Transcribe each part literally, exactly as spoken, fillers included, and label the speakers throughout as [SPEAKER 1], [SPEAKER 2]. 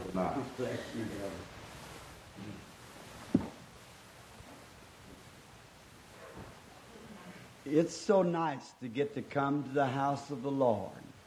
[SPEAKER 1] It's so nice to get to come to the house of the Lord.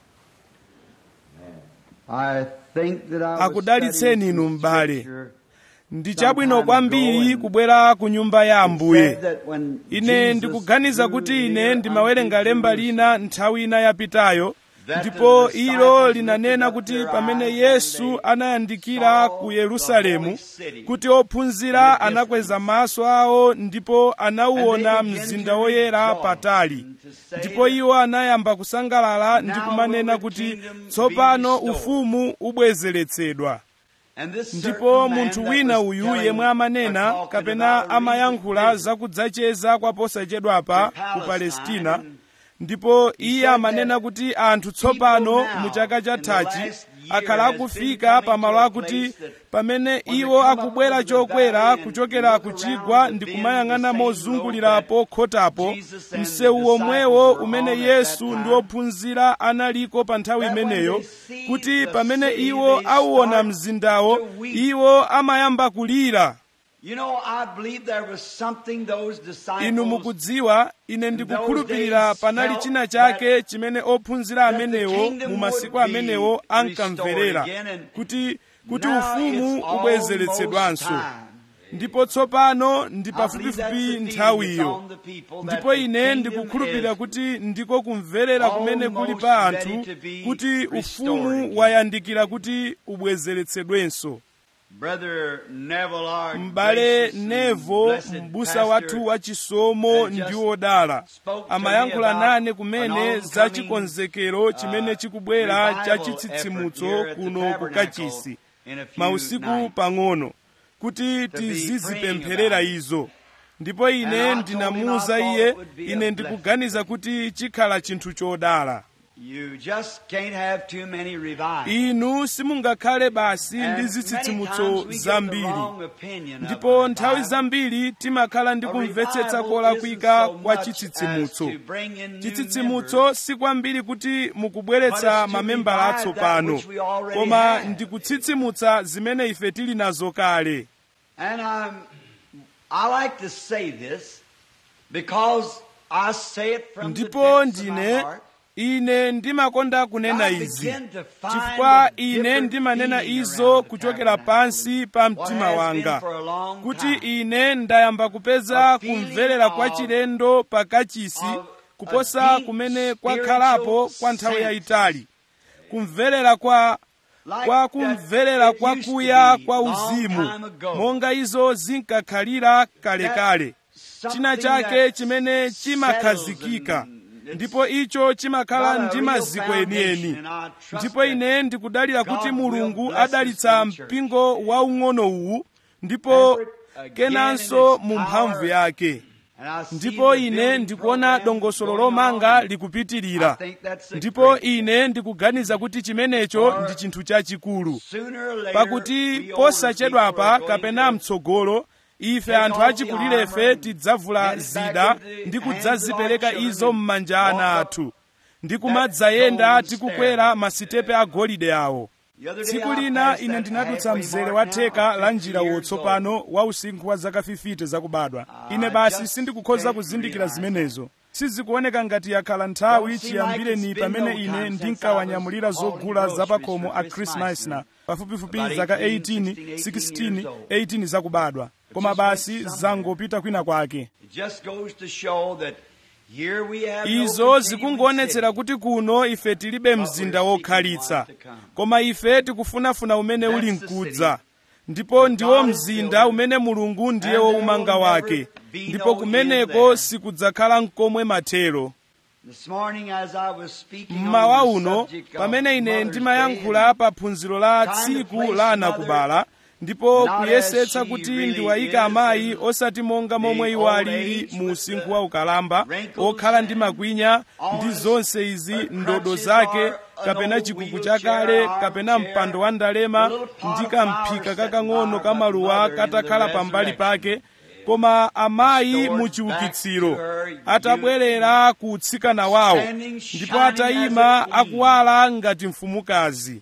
[SPEAKER 1] I think that I was
[SPEAKER 2] akudalitseni inu m'bale. Ndi chabwino kwambiri kubwera ku nyumba ya Ambuye. Ine ndikuganiza kuti ine ndimawerenga lemba lina nthawi ina yapitayo, ndipo ilo linanena kuti pamene Yesu anayandikira ku Yerusalemu, kuti ophunzira anakweza maso awo ndipo anauona mzinda woyera patali. Ndipo iwo anayamba kusangalala ndi kumanena kuti tsopano ufumu ubwezeretsedwa. Ndipo munthu wina uyu yemwe amanena kapena amayankhula zakudzacheza kwa posachedwapa ku Palestina, ndipo iye amanena kuti anthu tsopano mu chaka chathachi akhala akufika pamalo akuti pamene iwo akubwera chokwera kuchokera ku chigwa ndi kumayang'ana mozungulirapo khotapo msewu omwewo umene Yesu ndi ophunzira analiko pa nthawi imeneyo, kuti pamene iwo auona mzindawo iwo amayamba kulira. Inu mukudziwa, ine ndikukhulupirira panali china chake chimene ophunzira amenewo mu masiku amenewo ankamverera, kuti kuti ufumu ubwezeretsedwanso. Ndipo tsopano ndi pafupifupi nthawiyo. Ndipo ine ndikukhulupirira kuti ndiko kumverera kumene kuli pa anthu kuti ufumu wayandikira kuti ubwezeretsedwenso. M'bale Nevo, m'busa wathu wa chisomo ndi wodala, amayankhula nane kumene za chikonzekero chimene chikubwera cha chitsitsimutso kuno ku kachisi mausiku pang'ono, kuti tizizipempherera izo. Ndipo ine ndinamuwuza iye, ine ndikuganiza kuti chikhala chinthu chodala.
[SPEAKER 1] You just can't have too many revivals.
[SPEAKER 2] Inu simungakhale basi ndi zitsitsimutso zambiri. Ndipo nthawi zambiri timakhala ndi kumvetsetsa kolakwika kwa chitsitsimutso. Chitsitsimutso si kwambiri kuti mukubweretsa mamembala atsopano, koma ndi kutsitsimutsa zimene ife tili nazo kale.
[SPEAKER 1] And um, I like to say this because I say it from the depths of my heart.
[SPEAKER 2] Ine ndimakonda kunena izi chifukwa ine ndimanena izo kuchokera pansi pa mtima wanga, kuti ine ndayamba kupeza kumverera kwa chilendo pakachisi kuposa kumene kwakhalapo kwa nthawi yayitali. Kumverera kwa kwa kumverera kwa kuya kwa uzimu monga izo zinkakhalira kalekale, china chake chimene chimakhazikika, ndipo icho chimakhala ndi maziko enieni. Ndipo ine ndikudalira kuti Mulungu adalitsa mpingo waung'ono uwu ndipo kenanso mu mphamvu yake. Ndipo ine ndikuona dongosolo lomanga likupitirira, ndipo ine ndikuganiza kuti chimenecho ndi chinthu chachikulu, pakuti posachedwapa kapena mtsogolo ife anthu achikulirefe tidzavula zida ndi kudzazipereka izo m'manja ana athu, ndi kumadzayenda tikukwera masitepe agolide awo. Tsiku lina ine ndinadutsa mzere wa theka la njira wotsopano wa usinkhu wa zaka fifty zakubadwa. Ine basi sindikukhoza kuzindikira zimenezo. Sizikuoneka ngati yakhala nthawi chiyambireni pamene ine ndinkawanyamulira zogula zapakhomo a Chris Meissner, pafupifupi zaka eighteen, sixteen, eighteen zakubadwa. Koma basi zangopita kwina kwake. Izo zikungoonetsera kuti kuno ife tilibe mzinda wokhalitsa, koma ife tikufunafuna umene uli mkudza. Ndipo ndiwo mzinda umene Mulungu ndiye woumanga wake, ndipo kumeneko sikudzakhala nkomwe mathero. Mmawa uno pamene ine ndimayankhula pa phunziro la tsiku la anakubala, ndipo kuyesetsa kuti ndiwayika amayi osati monga momwe iwo alili mu usinkhu wa ukalamba, okhala ndi makwinya ndi zonse izi, ndodo zake, kapena chikuku chakale, kapena mpando wa ndalema ndi kamphika kakang'ono kamaluwa katakhala pambali pake, koma amayi mu chiukitsiro atabwerera ku utsikana wawo, ndipo atayima akuwala ngati mfumukazi.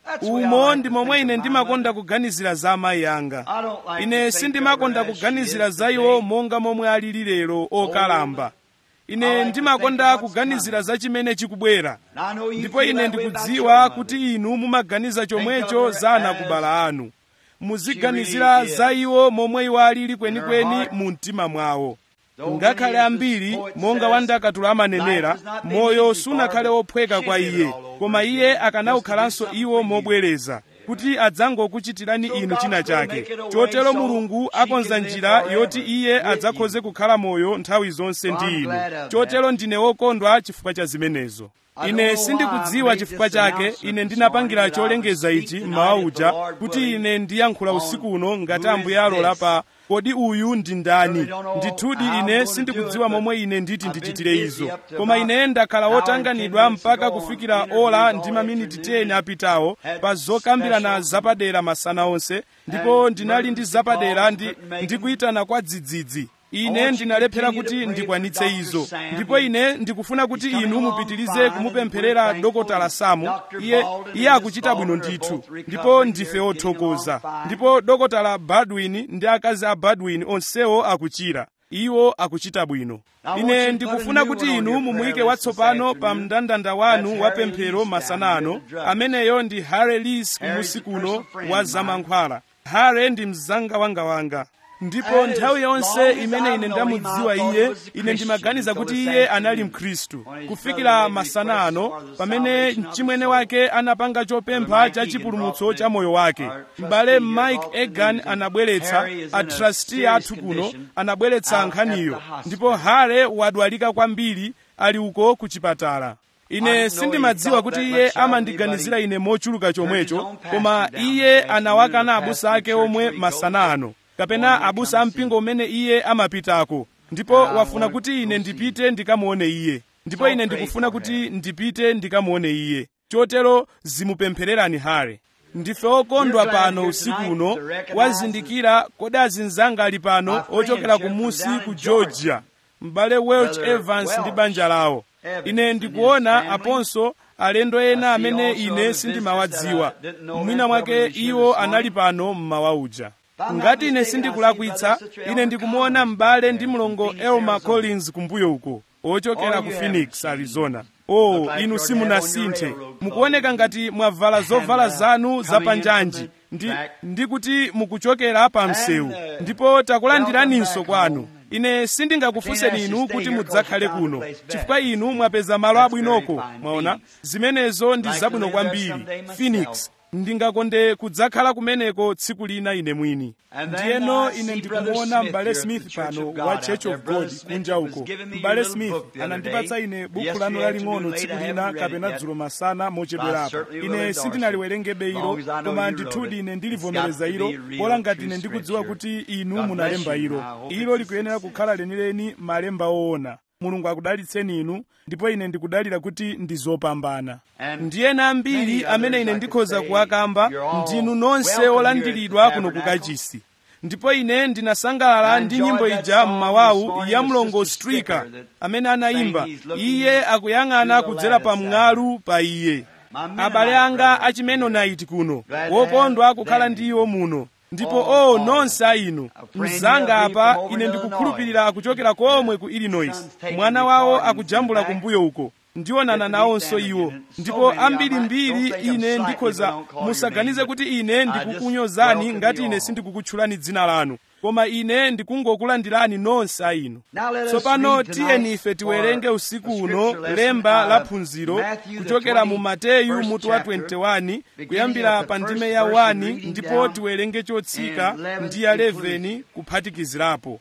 [SPEAKER 2] umo ndi momwe ine ndimakonda kuganizira za amayi anga. Ine sindimakonda kuganizira za iwo monga momwe alili lero okalamba. Ine ndimakonda kuganizira za chimene chikubwera. Ndipo ine ndikudziwa kuti inu mumaganiza chomwecho za anakubala anu. Muziganizira za iwo momwe iwo alili kwenikweni mu mtima mwawo. Ngakhale ambiri monga wandakatula amanenera, moyo sunakhale wophweka kwa iye, koma iye akanawukhalanso iwo mobwereza kuti adzangokuchitirani inu china chake. Chotero Mulungu akonza njira yoti iye adzakhoze kukhala moyo nthawi zonse ndi inu. Chotero ndine wokondwa chifukwa cha zimenezo. Ine sindikudziwa chifukwa chake ine ndinapangira cholengeza ichi mmawa uja kuti ine ndiyankhula usiku uno ngati Ambuye alola pa kodi uyu ndi ndani. Ndithudi ine sindikudziwa momwe ine nditi ndichitire izo, koma ine ndakhala wotanganidwa mpaka kufikira ola ndi maminiti teni apitawo pa zokambirana zapadera masana onse, ndipo ndinali ndi zapadera ndi ndikuyitana kwa dzidzidzi. Ine ndinalephera kuti ndikwanitse izo, ndipo ine ndikufuna kuti inu mupitirize kumupempherera Dokotala Samu. Iye iye akuchita bwino ndithu, ndipo ndife othokoza. Ndipo Dokotala Baldwin ndi akazi a Baldwin onsewo akuchira. Iwo akuchita bwino. Ine ndikufuna kuti inu mumuyike watsopano pa mndandanda wanu wa pemphero masana ano. Ameneyo ndi Harry Lees kumusi kuno wa zamankhwala. Harry ndi mzanga wanga wanga. Ndipo nthawi yonse imene ine ndamudziwa iye, ine ndimaganiza kuti iye anali Mkhristu. Kufikira masana ano, pamene mchimwene wake anapanga chopempha cha chipulumutso cha moyo wake, m'bale Mike Egan anabweretsa, a trustee athu kuno anabweretsa nkhaniyo, ndipo Harry wadwalika kwambiri ali uko ku chipatala. Ine sindimadziwa kuti iye amandiganizira ine mochuluka chomwecho, koma iye anawakana abusa ake omwe masana ano, kapena abusa ampingo umene iye amapitako, ndipo wafuna kuti ine ndipite ndikamuone iye, ndipo ine ndikufuna kuti ndipite ndikamuone iye. Chotero zimupemphererani Harry. Ndife okondwa pano usiku uno wazindikira kodi azinzanga ali pano ochokera kumusi ku Georgia, m'bale Welch Evans ndi banja lawo. Ine ndikuona aponso alendo ena amene ine sindimawadziwa. Mwina mwake iwo anali pano mmawa uja. Ngati ine sindikulakwitsa, ine ndikumuona m'bale ndi mlongo Elma Collins kumbuyo uko, ochokera ku Phoenix, Arizona. Oh, inu simunasinthe. Mukuoneka ngati mwavala zovala zanu zapanjanji, ndi, ndi kuti mukuchokera pa msewu, ndipo takulandiraninso kwanu. Ine sindingakufunseni inu kuti mudzakhale kuno, chifukwa inu mwapeza malo abwinoko. Mwaona, zimenezo ndi zabwino kwambiri. Phoenix, ndingakonde kudzakhala kumeneko tsiku lina ine mwini. Ndiyeno ine ndikumuona m'bale Smith pano wa Church of God kunja uko. M'bale Smith anandipatsa ine buku lanu laling'ono tsiku lina kapena dzulo masana mochedwerapo. Ine sindinaliwerengebe ilo, koma ndithudi ine ndilivomereza ilo, bola ngati ine ndikudziwa kuti inu munalemba ilo. Ilo likuyenera kukhala lenileni malemba woona. Mulungu akudalitseni inu, ndipo ine ndikudalira kuti ndizopambana. Ndiyena ambiri amene ine ndikhoza kuwakamba, ndinu nonse olandiridwa kuno ku kachisi. Ndipo ine ndinasangalala ndi nyimbo ija mmawawu ya mlongo Stricker amene anayimba, iye akuyang'ana kudzera pa mng'alu pa iye. Abale anga achimenonaiti kuno, wokondwa kukhala ndi iwo muno. Ndipo oh nonse inu mzanga apa ine ndikukhulupirira akuchokera komwe ku Illinois, mwana wawo akujambula kumbuyo uko, ndionana nawonso iwo. Ndipo ambiri mbiri ine ndikhoza musaganize kuti ine ndikukunyozani ngati ine sindikukutchulani dzina lanu, koma ine ndikungokulandirani nonse inu. Tsopano tiyeni ife tiwerenge usiku uno lemba la phunziro kuchokera mu Mateyu mutu wa twenty-one kuyambira pa ndime ya one, ndipo tiwerenge chotsika ndi ya eleven kuphatikizirapo.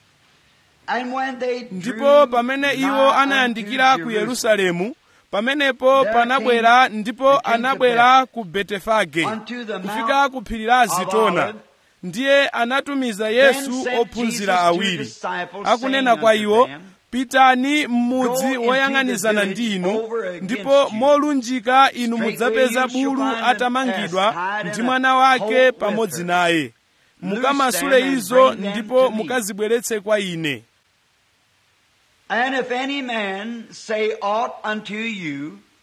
[SPEAKER 2] Ndipo pamene iwo anayandikira ku Yerusalemu, pamenepo panabwera ndipo anabwera ku Betefage kufika ku phiri la Zitona. Ndiye anatumiza Yesu ophunzira awiri, akunena kwa iwo, pitani m'mudzi woyang'anizana ndi inu, ndipo molunjika inu mudzapeza bulu atamangidwa ndi mwana wake pamodzi naye. Mukamasule izo ndipo mukazibweretse kwa ine.
[SPEAKER 1] And if any man say aught unto you,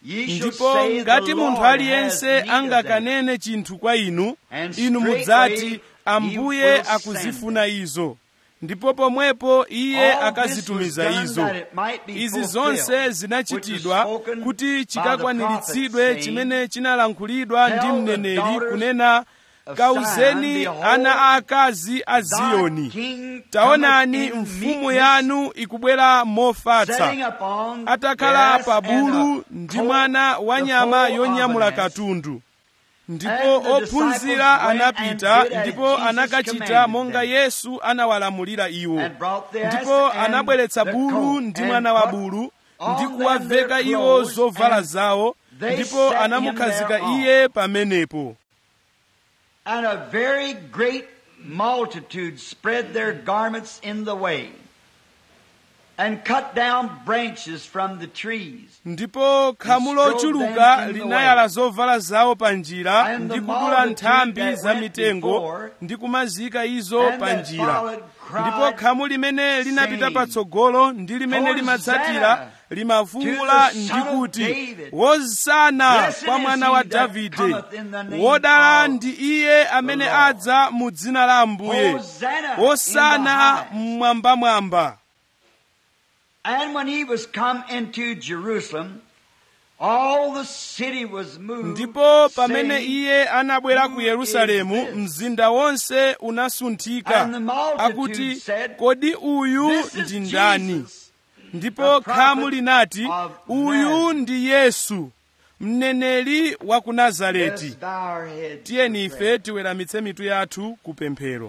[SPEAKER 2] ndipo ngati munthu aliyense angakanene chinthu kwa inu, inu mudzati, Ambuye akuzifuna izo, ndipo pomwepo iye akazitumiza izo. Izi zonse zinachitidwa kuti chikakwaniritsidwe chimene chinalankhulidwa ndi mneneri kunena, Kauzeni ana aakazi a Ziyoni, taonani mfumu yanu ikubwera mofatsa, atakhala pa bulu ndi mwana wa nyama yonyamula katundu. Ndipo ophunzira anapita ndipo anakachita monga Yesu anawalamulira iwo. Ndipo anabweretsa bulu ndi mwana wa bulu ndi kuwaveka iwo zovala zawo, ndipo anamukhazika iye pamenepo.
[SPEAKER 1] And a very great multitude spread their garments in the way and cut down branches from the trees.
[SPEAKER 2] Ndipo khamu lochuluka linayala zovala zawo pa njira ndi kudula nthambi za mitengo ndi kumazika izo pa njira. Ndipo khamu limene linapita patsogolo ndi limene limatsatira limafuwula ndi kuti, Hosana kwa mwana wa Davide, wodala ndi iye amene adza mu dzina la Ambuye, Hosana mmwambamwamba.
[SPEAKER 1] And when he was come into Jerusalem, all the city was moved.
[SPEAKER 2] Ndipo pamene iye anabwera ku Yerusalemu, mzinda wonse unasunthika, akuti, kodi uyu ndi ndani? Ndipo khamu linati, uyu ndi Yesu, mneneri wa ku Nazareti. Tiyeni ife tiweramitse mitu yathu ku pemphero.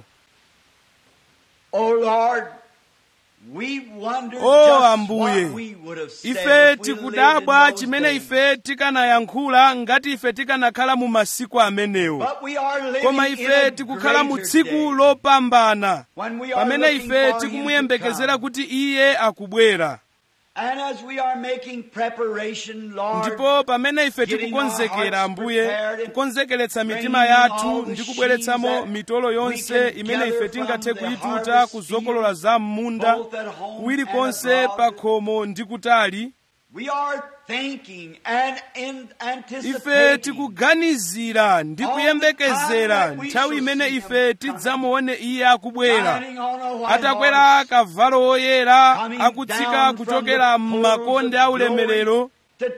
[SPEAKER 1] O Lord,
[SPEAKER 2] O Ambuye, ife tikudabwa chimene ife tikanayankhula ngati ife tikanakhala mu masiku amenewo. Koma ife tikukhala mu tsiku lopambana, pamene ife tikumuyembekezera kuti iye akubwera. Ndipo pamene ife tikukonzekera, Ambuye, kukonzekeretsa mitima yathu ndi kubweretsamo mitolo yonse imene ife tingathe kuyituta ku zokolola za m'munda, kuwiri konse pa khomo ndi kutali, ife tikuganizira ndi kuyembekezera nthawi imene ife tidzamuone iye akubwera, atakwera kavalo woyera, akutsika kuchokera m'makonde a ulemerero,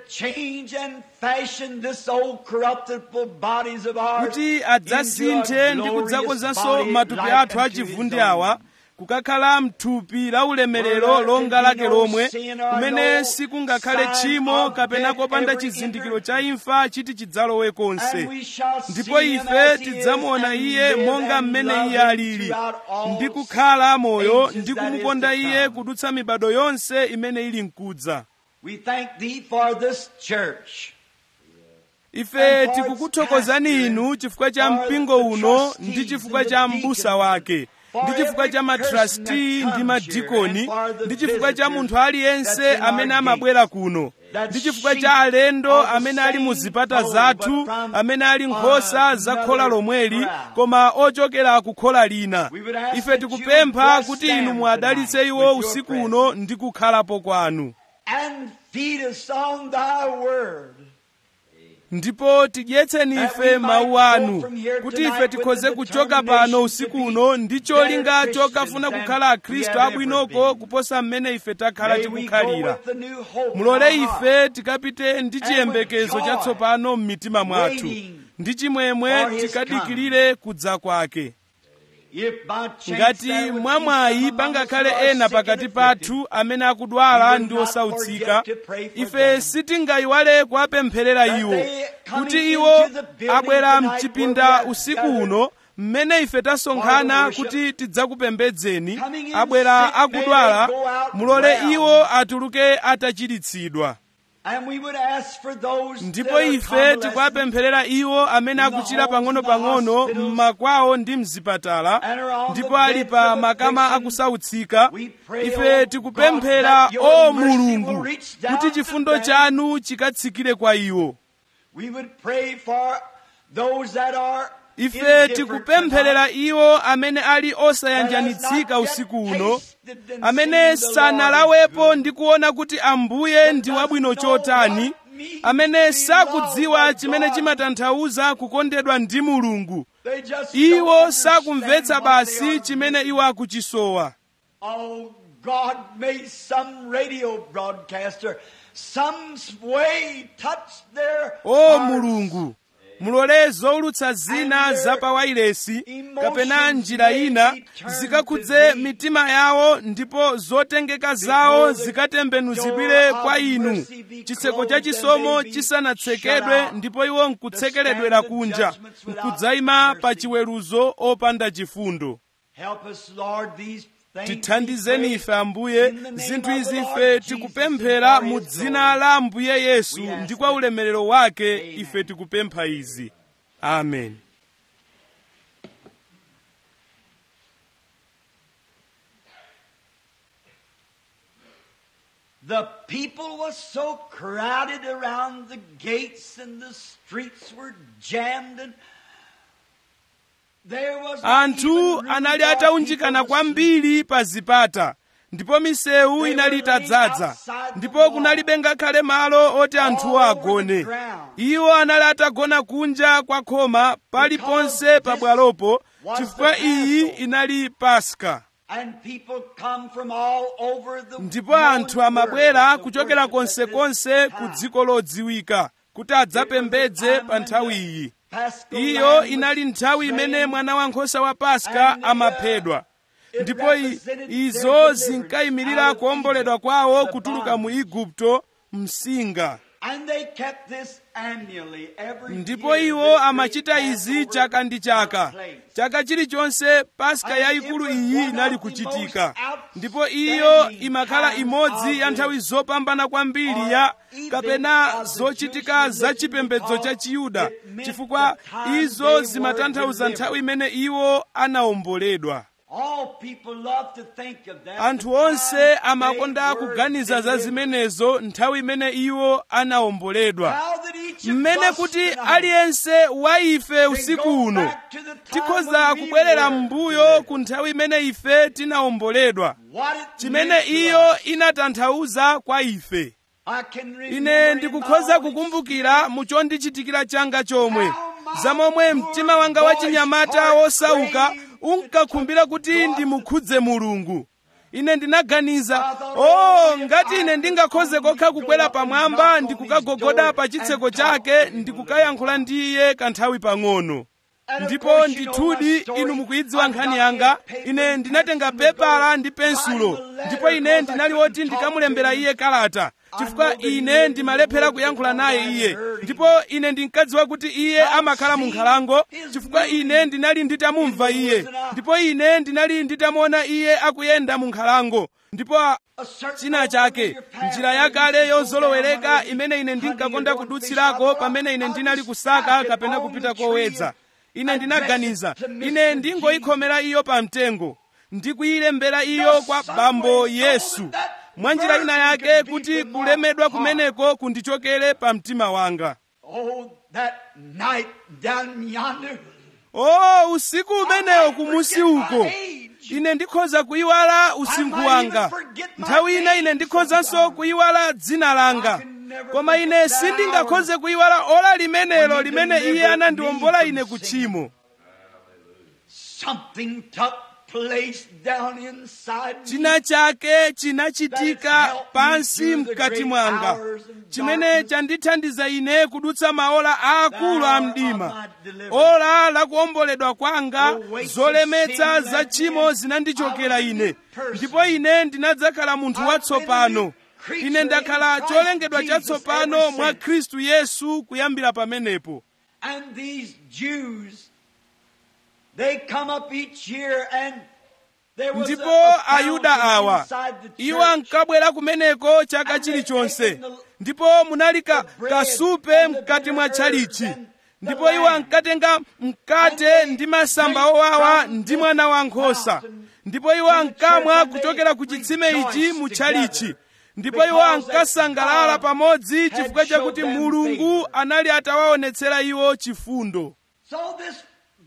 [SPEAKER 2] kuti adzasinthe ndi kudzakonzanso matupi athu achivundi awa kukakhala mthupi la ulemerero longa lake lomwe, kumene sikungakhale tchimo kapena kopanda chizindikiro cha imfa chiti chidzalowe konse. Ndipo ife tidzamuona iye monga mmene iye alili, ndi kukhala moyo ndi kumukonda iye kudutsa mibado yonse imene ili mkudza. Ife tikukuthokozani inu chifukwa cha mpingo uno ndi chifukwa cha m'busa wake, ndi chifukwa cha matrasti ndi madikoni, ndi chifukwa cha munthu aliyense amene amabwera kuno, ndi chifukwa cha alendo amene ali mu zipata zathu, amene ali nkhosa za khola lomweli, koma ochokera ku khola lina. Ife tikupempha kuti inu muadalitse iwo usiku uno ndi kukhalapo kwanu. Ndipo tidyetseni ife mawu anu, kuti ife tikhoze kuchoka pano usiku uno ndi cholinga chokafuna kukhala akhristu abwinoko kuposa mmene ife takhala tikukhalira. Mulole ife tikapite ndi chiyembekezo chatsopano m'mitima mwathu, ndi chimwemwe tikadikirire kudza kwake. Ngati mwamwayi pangakhale ena pakati pathu amene akudwala ndi osautsika, ife sitingayiwale kuwapempherera iwo, kuti iwo abwera mchipinda usiku uno mmene ife tasonkhana kuti tidzakupembedzeni, abwera akudwala, mulole iwo atuluke atachiritsidwa. Ndipo ife tikuwapempherera iwo amene akuchira pang'ono-pang'ono m'makwawo ndi mzipatala, ndipo ali pa makama akusautsika. Ife tikupemphera, o Mulungu, kuti chifundo chanu chikatsikire kwa iwo. Ife tikupempherera iwo amene ali osayanjanitsika usiku uno, amene sanalawepo ndi kuona kuti Ambuye ndi wabwino chotani, amene sakudziwa chimene chimatanthauza kukondedwa ndi Mulungu. Iwo sakumvetsa basi chimene iwo akuchisowa.
[SPEAKER 1] Oh, God made some radio broadcaster some way touch their
[SPEAKER 2] O Mulungu, mulole zowulutsa zina za pa wailesi kapena njira ina zikakhudze mitima yawo ndipo zotengeka zawo zikatembenuzidwire kwa inu, chitseko cha chisomo chisanatsekedwe ndipo iwo nkutsekeledwera kunja, nkudzayima pa chiweruzo opanda chifundo. Tithandizeni ife Ambuye, zinthu izi ife tikupemphera mu dzina la Ambuye Yesu ndi kwa ulemerero wake ife tikupempha izi. Amen.
[SPEAKER 1] The people was so crowded around the gates and the streets were jammed and
[SPEAKER 2] anthu anali ataunjikana kwambiri pa zipata ndipo misewu inali itadzaza ndipo kunalibe ngakhale malo oti anthuwo agone. Iwo anali atagona kunja kwa khoma paliponse pabwalopo chifukwa iyi inali Paska. Ndipo anthu amabwera kuchokera konsekonse ku dziko lodziwika kuti adzapembedze pa nthawi iyi. Iyo inali nthawi imene mwana wankhosa wa Paska amaphedwa. Ndipo izo zinkayimirira kuomboledwa kwawo kutuluka mu Igupto msinga. Ndipo iwo amachita izi chaka ndi chaka. Chaka chilichonse Paska yayikulu iyi inali kuchitika. Ndipo iyo imakhala imodzi ya nthawi zopambana kwambiri ya kapena zochitika za chipembedzo cha Chiyuda, chifukwa izo zimatanthauza nthawi imene iwo anaomboledwa. Anthu onse amakonda kuganiza za zimenezo nthawi imene iwo anaomboledwa. Mmene kuti aliyense wa ife usiku uno tikhoza kubwerera m'mbuyo ku nthawi imene ife tinaomboledwa, chimene iyo inatanthauza kwa ife. Ine ndikukhoza kukumbukira mu chondichitikira changa chomwe za momwe mtima wanga wachinyamata wosauka unkakhumbira kuti ndimukhudze Mulungu. Ine ndinaganiza, oh, ngati ine ndingakhoze kokha kukwera pamwamba ndikukagogoda pa chitseko chake ndikukayankhula ndi iye kanthawi pang'ono. Ndipo ndithudi inu mukuyidziwa nkhani yanga, ine ndinatenga pepala ndi pensulo ndipo ine ndinali woti ndikamulembera iye kalata, chifukwa ine ndimalephera kuyankhula naye iye. Ndipo ine ndinkadziwa kuti iye amakhala mu nkhalango, chifukwa ine ndinali nditamumva iye. Ndipo ine ndinali nditamuona iye akuyenda mu nkhalango. Ndipo china chake, njira yakale yozolowereka imene ine ndinkakonda kudutsirako pamene ine ndinali kusaka kapena kupita kowedza. Ine ndinaganiza, ine ndingoyikhomera iyo pa mtengo ndikuyilembera iyo kwa Bambo Yesu, mwa njira ina yake kuti kulemedwa kumeneko kundichokere pa mtima wanga.
[SPEAKER 1] Oh, that night down yonder.
[SPEAKER 2] Oh, usiku umenewo kumusi uko ine ndikhoza kuyiwala usinkhu wanga. Nthawi ina ine ndikhozanso kuyiwala dzina langa. Koma ine sindingakhoze kuyiwala ola limenelo limene iye anandiwombola ine ku tchimo.
[SPEAKER 1] Something took place down inside.
[SPEAKER 2] China chake chinachitika pansi mkati mwanga, chimene chandithandiza ine kudutsa maola aakulu a mdima. Ola la kuomboledwa kwanga, zolemetsa za tchimo zinandichokera ine, ndipo ine ndinadzakhala munthu watsopano. Ine ndakhala cholengedwa chatsopano mwa Khristu Yesu kuyambira pamenepo.
[SPEAKER 1] And these Jews, they come up each year and there was
[SPEAKER 2] ndipo
[SPEAKER 1] a
[SPEAKER 2] Ayuda awa iwo ankabwera kumeneko chaka chilichonse, ndipo munali kasupe mkati mwa tchalichi. Ndipo iwo ankatenga mkate ndi masamba owawa ndi mwana wankhosa, ndipo iwo ankamwa kuchokera ku chitsime ichi mu tchalichi. Ndipo iwo ankasangalala pamodzi chifukwa chakuti Mulungu anali atawaonetsera iwo chifundo.
[SPEAKER 1] So this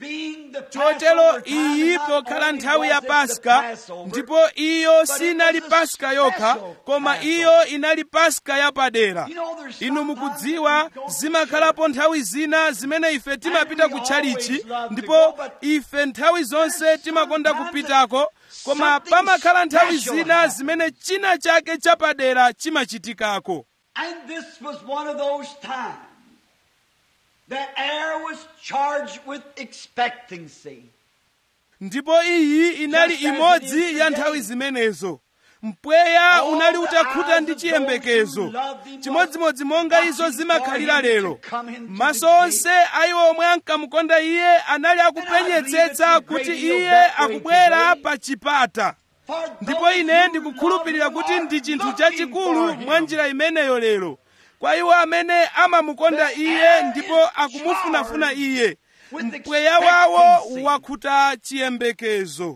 [SPEAKER 2] chotero iyi pokhala nthawi ya Paska, ndipo iyo sinali Paska yokha, koma iyo inali Paska yapadera. Inu mukudziwa zimakhalapo nthawi zina zimene ife timapita ku tchalichi, ndipo ife nthawi zonse timakonda kupitako, koma pamakhala nthawi zina zimene china chake chapadera chimachitikako.
[SPEAKER 1] And this was one of those times. The air was charged with expectancy.
[SPEAKER 2] Ndipo iyi inali imodzi ya nthawi zimenezo. Mpweya unali utakhuta ndi chiyembekezo. Chimodzimodzi monga izo zimakhalira lero. Maso onse a iwo omwe ankamukonda iye anali akupenyetsetsa kuti iye akubwera pa chipata. Ndipo ine ndikukhulupirira kuti ndi chinthu chachikulu mwa njira imeneyo lero. Kwa iwo amene amamukonda iye ndipo akumufunafuna iye, mpweya wawo wakhuta chiyembekezo.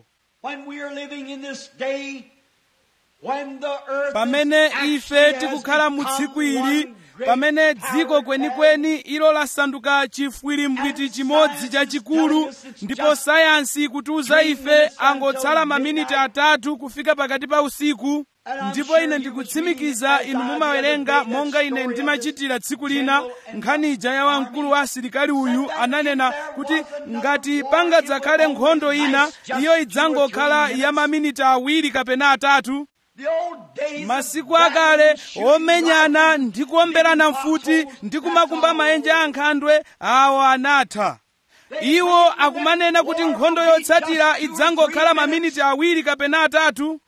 [SPEAKER 2] Pamene ife tikukhala mu tsiku ili, pamene dziko kwenikweni ilo lasanduka chifwirimbwiti chimodzi chachikulu, ndipo sayansi ikutiuza ife angotsala maminiti atatu kufika pakati pa usiku, ndipo ine ndikutsimikiza inu mumawerenga monga ine ndimachitira tsiku lina, nkhani ija ya wamkulu wa asilikali uyu ananena kuti ngati pangadzakhale nkhondo ina, iyo idzangokhala ya maminiti awiri kapena atatu. Masiku akale omenyana ndi kuomberana mfuti ndi kumakumba maenje a nkhandwe awo anatha. Iwo akumanena kuti nkhondo yotsatira idzangokhala maminiti awiri kapena atatu.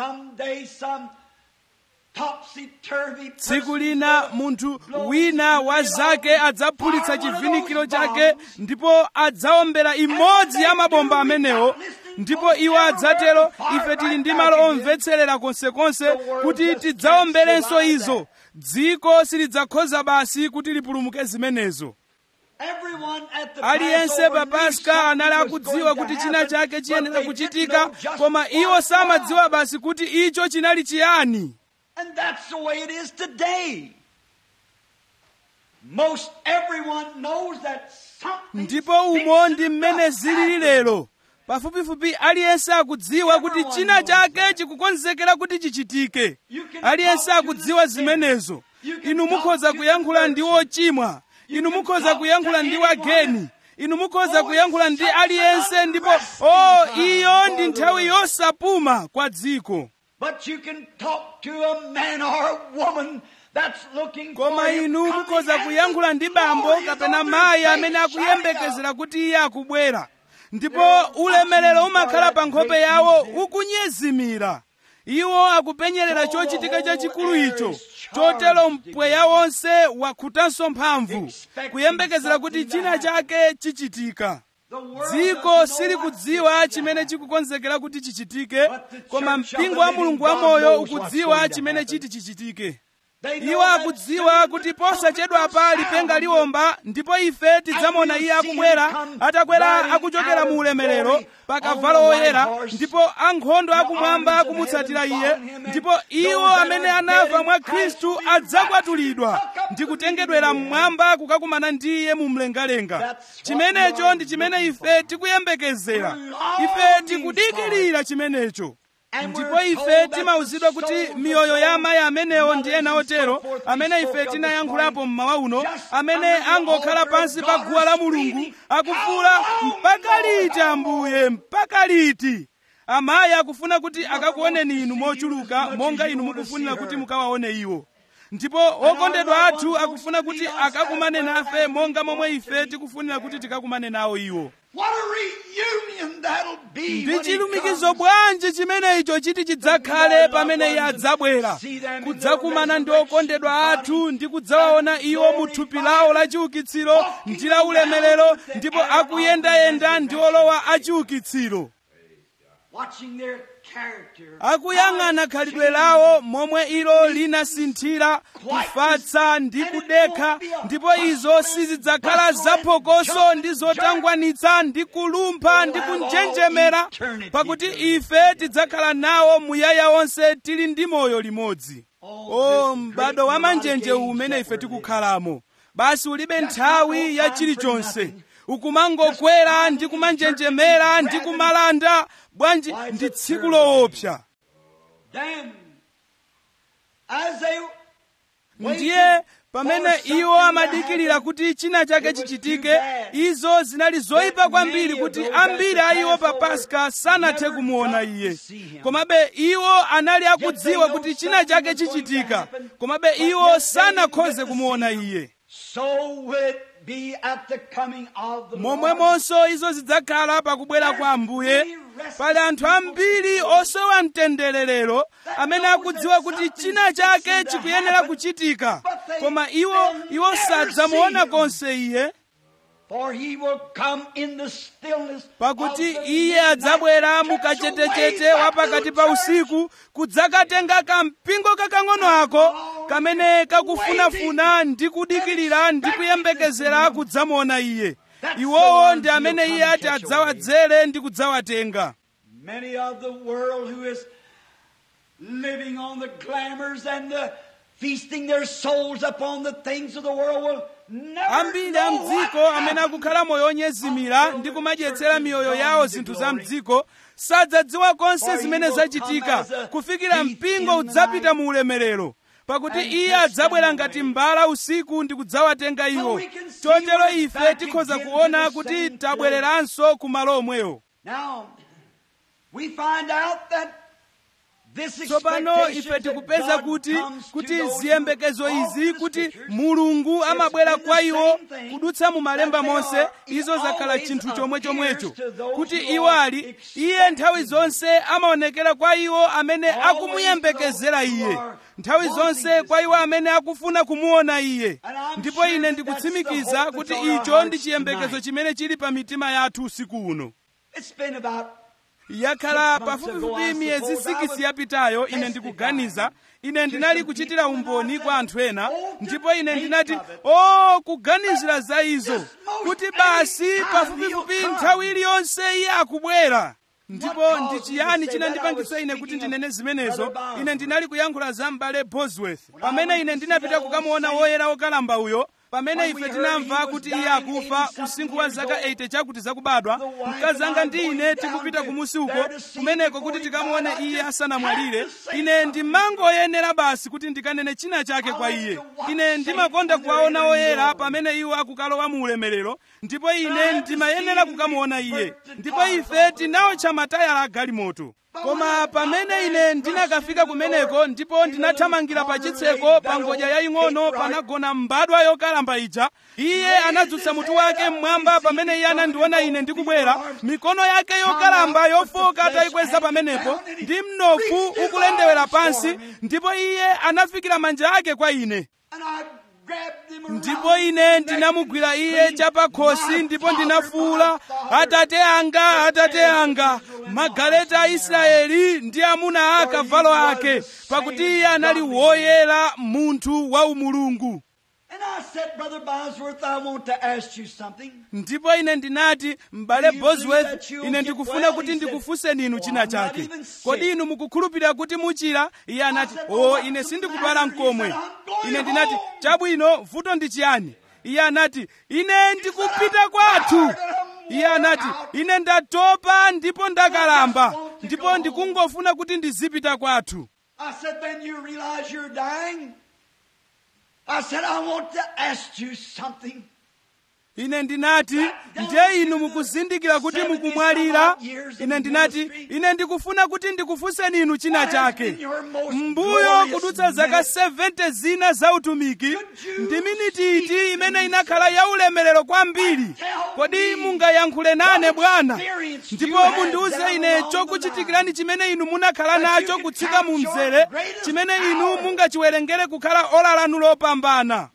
[SPEAKER 2] Tsiku lina munthu wina wa zake adzaphulitsa chivinikiro chake ndipo adzaombera imodzi ya mabomba amenewo, ndipo iwo adzatero ife tili ndi malo omvetserera konsekonse kuti tidzaomberenso izo. Dziko silidzakhoza basi kuti lipulumuke zimenezo. Aliyense pa Paska anali akudziwa kuti china chake chiyenera kuchitika, koma iwo samadziwa basi kuti icho chinali chiyani.
[SPEAKER 1] And that's the way it is today. Most everyone knows that something.
[SPEAKER 2] Ndipo umo ndi mmene zilili lero. Pafupifupi aliyense akudziwa kuti china chake chikukonzekera kuti chichitike. Aliyense akudziwa zimenezo. Inu mukhoza kuyankhula ndi ochimwa. Inu mukhoza kuyankhula ndi wageni. Inu mukhoza kuyankhula ndi aliyense, ndipo oh, iyo ndi nthawi yosapuma kwa dziko.
[SPEAKER 1] But you can talk to a man or a woman that's looking for
[SPEAKER 2] Koma inu mukhoza kuyankhula ndi bambo kapena mayi amene akuyembekezera kuti iye akubwera, ndipo ulemerero umakhala pa nkhope yawo ukunyezimira. Iwo akupenyerera chochitika chachikulu icho, chotero mpweya wonse wakhutanso mphamvu, kuyembekezera kuti china chake chichitika. Dziko silikudziwa chimene chikukonzekera kuti chichitike, koma mpingo wa Mulungu wa moyo ukudziwa chimene chiti chichitike. Iwo akudziwa kuti posachedwa pa lipenga liwomba, ndipo ife tidzamona iye akubwera, atakwera akuchokera mu ulemerero pa kavalo oyera, ndipo ankhondo akumwamba akumutsatira iye, ndipo iwo amene anafa mwa Khristu adzakwatulidwa ndi kutengedwera mmwamba kukakumana ndi iye mu mlengalenga. Chimenecho ndi chimene ife tikuyembekezera. Ife tikudikirira chimenecho. Ndipo ife timauzidwa kuti miyoyo ya amayi amenewo ndi ena otero, amene ife tinayankhulapo mmawa uno, amene angokhala pansi pa guwa la Mulungu akufuula, mpaka liti Ambuye, mpaka liti? Amayi akufuna kuti akakuoneni inu mochuluka monga inu mukufunira kuti mukawaone iwo. Ndipo okondedwa athu akufuna kuti akakumane nafe monga momwe ife tikufunira kuti tikakumane nawo iwo. Ndi chilumikizo bwanji chimene icho chiti chidzakhale pamene iye adzabwera, kudzakumana ndi okondedwa athu ndi kudzawaona iwo mu thupi lawo la chiukitsiro ndi la ulemerero, ndipo akuyendayenda ndi olowa a chiukitsiro, akuyang'ana khalidwe lawo momwe ilo linasinthira, kufatsa ndi kudekha, ndipo izo sizidzakhala zaphokoso ndi zotangwanitsa ndi kulumpha ndi kunjenjemera, pakuti ife tidzakhala nawo muyaya wonse tili ndi moyo limodzi. O m'bado wa manjenje umene ife tikukhalamo, basi ulibe nthawi ya chilichonse. ukumangokwera ndi kumanjenjemera ndi kumalanda. Bwanji ndi tsiku loopsa. Ndiye pamene iwo amadikirira kuti china chake chichitike, izo zinali zoyipa kwambiri kuti ambiri a iwo pa Paska sanathe kumuona iye. Komabe iwo anali akudziwa kuti china chake chichitika, komabe iwo sanakhoze kumuona iye. Momwemonso izo zidzakhala pakubwera kwa Ambuye. Pali anthu ambiri osowa mtendere amene akudziwa kuti china chake chikuyenera kuchitika, koma iwo iwo sadzamuona konse iye. Pakuti iye adzabwera mukachetechete wa pakati pa usiku kudzakatenga kampingo kakang'ono ako kamene kakufunafuna ndi kudikirira ndi kuyembekezera kudzamuona iye. Iwowo ndi amene iye ati adzawadzere ndi kudzawatenga.
[SPEAKER 1] Many of the world who is living on the glamours and the feasting their souls upon the things of the world will never.
[SPEAKER 2] Ambiri a mdziko amene akukhala moyo onyezimira ndi kumadyetsera miyoyo yawo zinthu za mdziko sadzadziwa konse zimene zachitika kufikira mpingo udzapita mu ulemerero. Pakuti iye adzabwera ngati mbala usiku ndi kudzawatenga iwo. Chotero ife tikhoza kuona kuti tabwereranso ku malo omwewo. Tsopano ife tikupeza kuti kuti ziyembekezo izi kuti Mulungu amabwera kwa iwo kudutsa mu malemba monse, izo zakhala chinthu chomwe chomwecho. Kuti iwo ali iye nthawi zonse amaonekera kwa iwo amene akumuyembekezera iye, nthawi zonse kwa iwo amene akufuna kumuona iye. Ndipo ine ndikutsimikiza kuti icho ndi chiyembekezo chimene chili pa mitima yathu usiku uno. Yakhala pafupifupi miyezi sikisi yapitayo ine ndikuganiza, ine ndinali kuchitira umboni kwa anthu ena, ndipo ine ndinati, oh, kuganizira za izo, kuti basi pafupifupi nthawi iliyonse iye akubwera. Ndipo ndi chiyani chinandipangitsa ine kuti ndinene zimenezo? Ine ndinali kuyankhula za m'bale Bosworth pamene ine ndinapita kukamuona woyera wokalamba uyo. Pamene ife tinamva kuti iye akufa usinkhu wa zaka themanini chakuti zakubadwa, mkazi anga ndi ine tikupita kumusi uko kumeneko kuti tikamuone iye asanamwalire. Ine ndimangoyenera basi kuti ndikanene china chake kwa iye. Ine ndimakonda kuwaona oyera pamene iwo akukalowa mu ulemerero, ndipo ine ndimayenera kukamuona iye. Ndipo ife tinawotcha matayala a galimoto. Koma pamene ine ndinakafika kumeneko ndipo ndinathamangira pa chitseko pa ngodya yaying'ono panagona mbadwa yokalamba ija, iye anadzutsa mutu wake mmwamba pamene iye anandiona ine ndikubwera, mikono yake yokalamba yofoka atayikweza pamenepo ndi mnofu ukulendewera pansi, ndipo iye anafikira manja ake kwa ine. Ndipo ine ndinamugwira iye chapakhosi ndipo ndinafuwula, Atate anga, Atate anga, magaleta a Israeli ndi amuna a akavalo ake, pakuti iye anali woyera, munthu wa umulungu. Ndipo ine ndinati, m'bale Bosworth, ine ndikufuna kuti ndikufunseni inu china chake. Kodi inu mukukhulupirira kuti muchira? Iye anati, oh, ine sindikudwala n'komwe. Ine ndinati, chabwino, vuto ndi chiyani? Iye anati, ine ndikupita kwathu. Iye anati, ine ndatopa ndipo ndakalamba, ndipo ndikungofuna kuti ndizipita kwathu.
[SPEAKER 1] I said, I want to ask you something.
[SPEAKER 2] Ine ndinati, ndiye inu mukuzindikira kuti mukumwalira? Ine ndinati, ine ndikufuna kuti ndikufunseni inu china chake. Mbuyo kudutsa zaka seventy zina za utumiki, ndi miniti iti imene inakhala ya ulemerero kwambiri. Kodi mungayankhule nane Bwana? Ndipo mundiuze ine chokuchitikirani chimene inu munakhala nacho kutsika mu mzere, chimene inu mungachiwerengere kukhala ola lanu lopambana.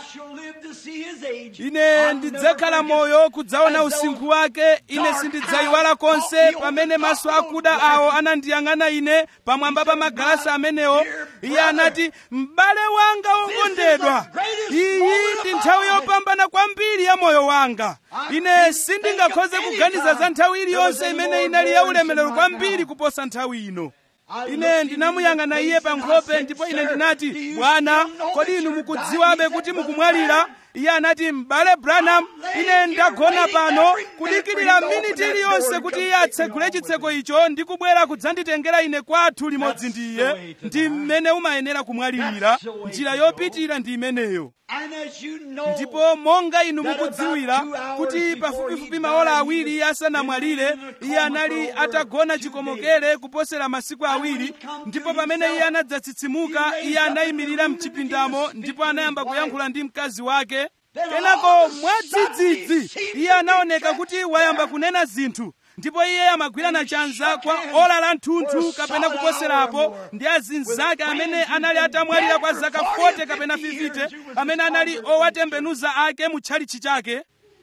[SPEAKER 2] Ine ndidzakhala moyo kudzaona usinkhu wake. Ine sindidzayiwala konse pamene maso akuda awo anandiyang'ana ine pamwamba pa magalasi amenewo. Iye anati, m'bale wanga wokondedwa, iyi ndi nthawi yopambana kwambiri ya moyo wanga. Ine sindingakhoze kuganiza za nthawi iliyonse imene inali ya ulemerero kwambiri kuposa nthawi ino. Ine ndinamuyang'ana iye pa nkhope ndipo ine ndinati, Bwana, kodi inu mukudziwabe kuti mukumwalira? iye anati, m'bale Branham, ine ndagona pano kudikirira miniti iliyonse kuti iye atsegule chitseko icho ndi kubwera kudzanditengera ine kwathu limodzi ndi iye. Ndi mmene umayenera kumwalirira, njira yopitira ndi imeneyo. Ndipo monga inu mukudziwira kuti pafupifupi maola awiri asanamwalire, iye anali atagona chikomokere kuposera masiku awiri, ndipo pamene iye anadzatsitsimuka, iye anayimirira mchipindamo ndipo anayamba kuyankhula ndi mkazi wake. Kenako mwadzidzidzi iye anaoneka kuti wayamba kunena zinthu, ndipo iye amagwirana chanza kwa ola la nthunthu kapena kuposerapo ndi azinzake amene anali atamwalira kwa zaka forty kapena fifty, amene anali owatembenuza ake mu tchalitchi chake.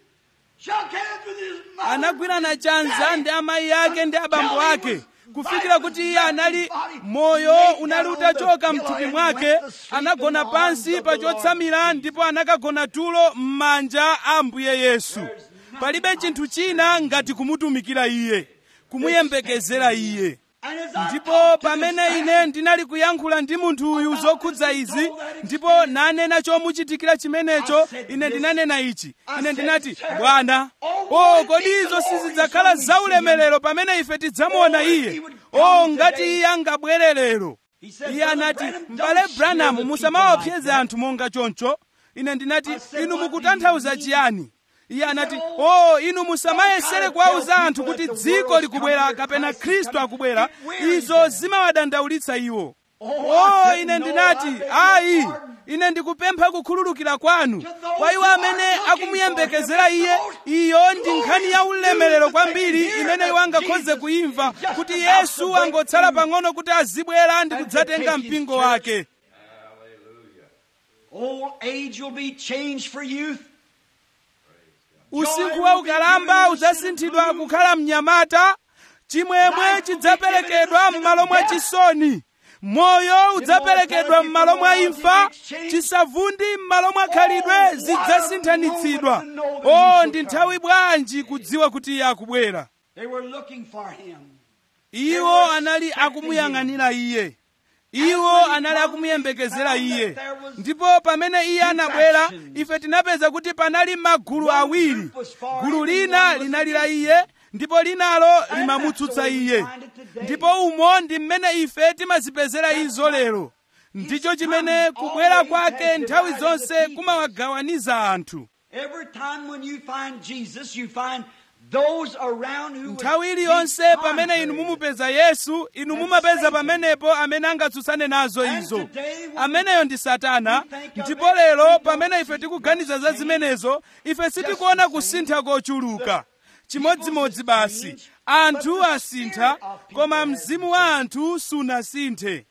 [SPEAKER 2] Anagwirana chanza ndi amayi ake ndi abambo ake kufikira kuti iye anali moyo unali utachoka mthupi mwake. Anagona pansi pa chotsamira ndipo anakagona tulo m'manja a Ambuye Yesu. Palibe chinthu china ngati kumutumikira iye, kumuyembekezera iye. Ndipo pamene ine ndinali kuyankhula ndi munthu uyu zokhudza izi, ndipo nanena chomuchitikira chimenecho, ine ndinanena ichi. Ine ndinati, Bwana, o kodi izo sizidzakhala zaulemerero pamene ife tidzamuona iye? O ngati iye angabwere lero. Iye anati, m'bale Branham, musamaopseze anthu monga choncho. Ine ndinati, inu mukutanthauza chiyani? Iye anati, oh inu musamayesere kuwauza anthu kuti dziko likubwera kapena Khristu akubwera. Izo zimawadandaulitsa iwo. Oh ine ndinati, ayi, ine ndikupempha kukhululukira kwanu kwa iwo amene akumuyembekezera iye. Iyo ndi nkhani ya ulemerero kwambiri imene iwo angakhoze kuimva, kuti Yesu angotsala pang'ono kuti azibwera ndi kudzatenga mpingo wake.
[SPEAKER 1] Old age will be changed for youth.
[SPEAKER 2] Usiku wa ukalamba udzasinthidwa kukhala mnyamata. Chimwemwe chidzaperekedwa m'malo mwa chisoni. Moyo udzaperekedwa m'malo mwa imfa. Chisavundi m'malo mwa khalidwe zidzasinthanitsidwa. Oh ndi nthawi bwanji kudziwa kuti iye akubwera. Iwo anali akumuyang'anira iye. Iwo anali akumuyembekezera iye. Ndipo pamene iye anabwera, ife tinapeza kuti panali magulu awiri. Gulu lina linali la iye, ndipo linalo limamutsutsa iye. Ndipo umo ndi mmene ife timazipezera izo lero. Ndicho chimene kubwera kwake nthawi zonse kumawagawaniza anthu. Nthawi iliyonse pamene inu mumupeza Yesu, inu mumapeza pamenepo amene angatsutsane nazo izo. Ameneyo ndi Satana. Ndipo lero pamene ife tikuganiza za zimenezo, ife sitikuona kusintha kochuluka. Chimodzimodzi basi, anthu asintha, koma mzimu wa anthu sunasinthe.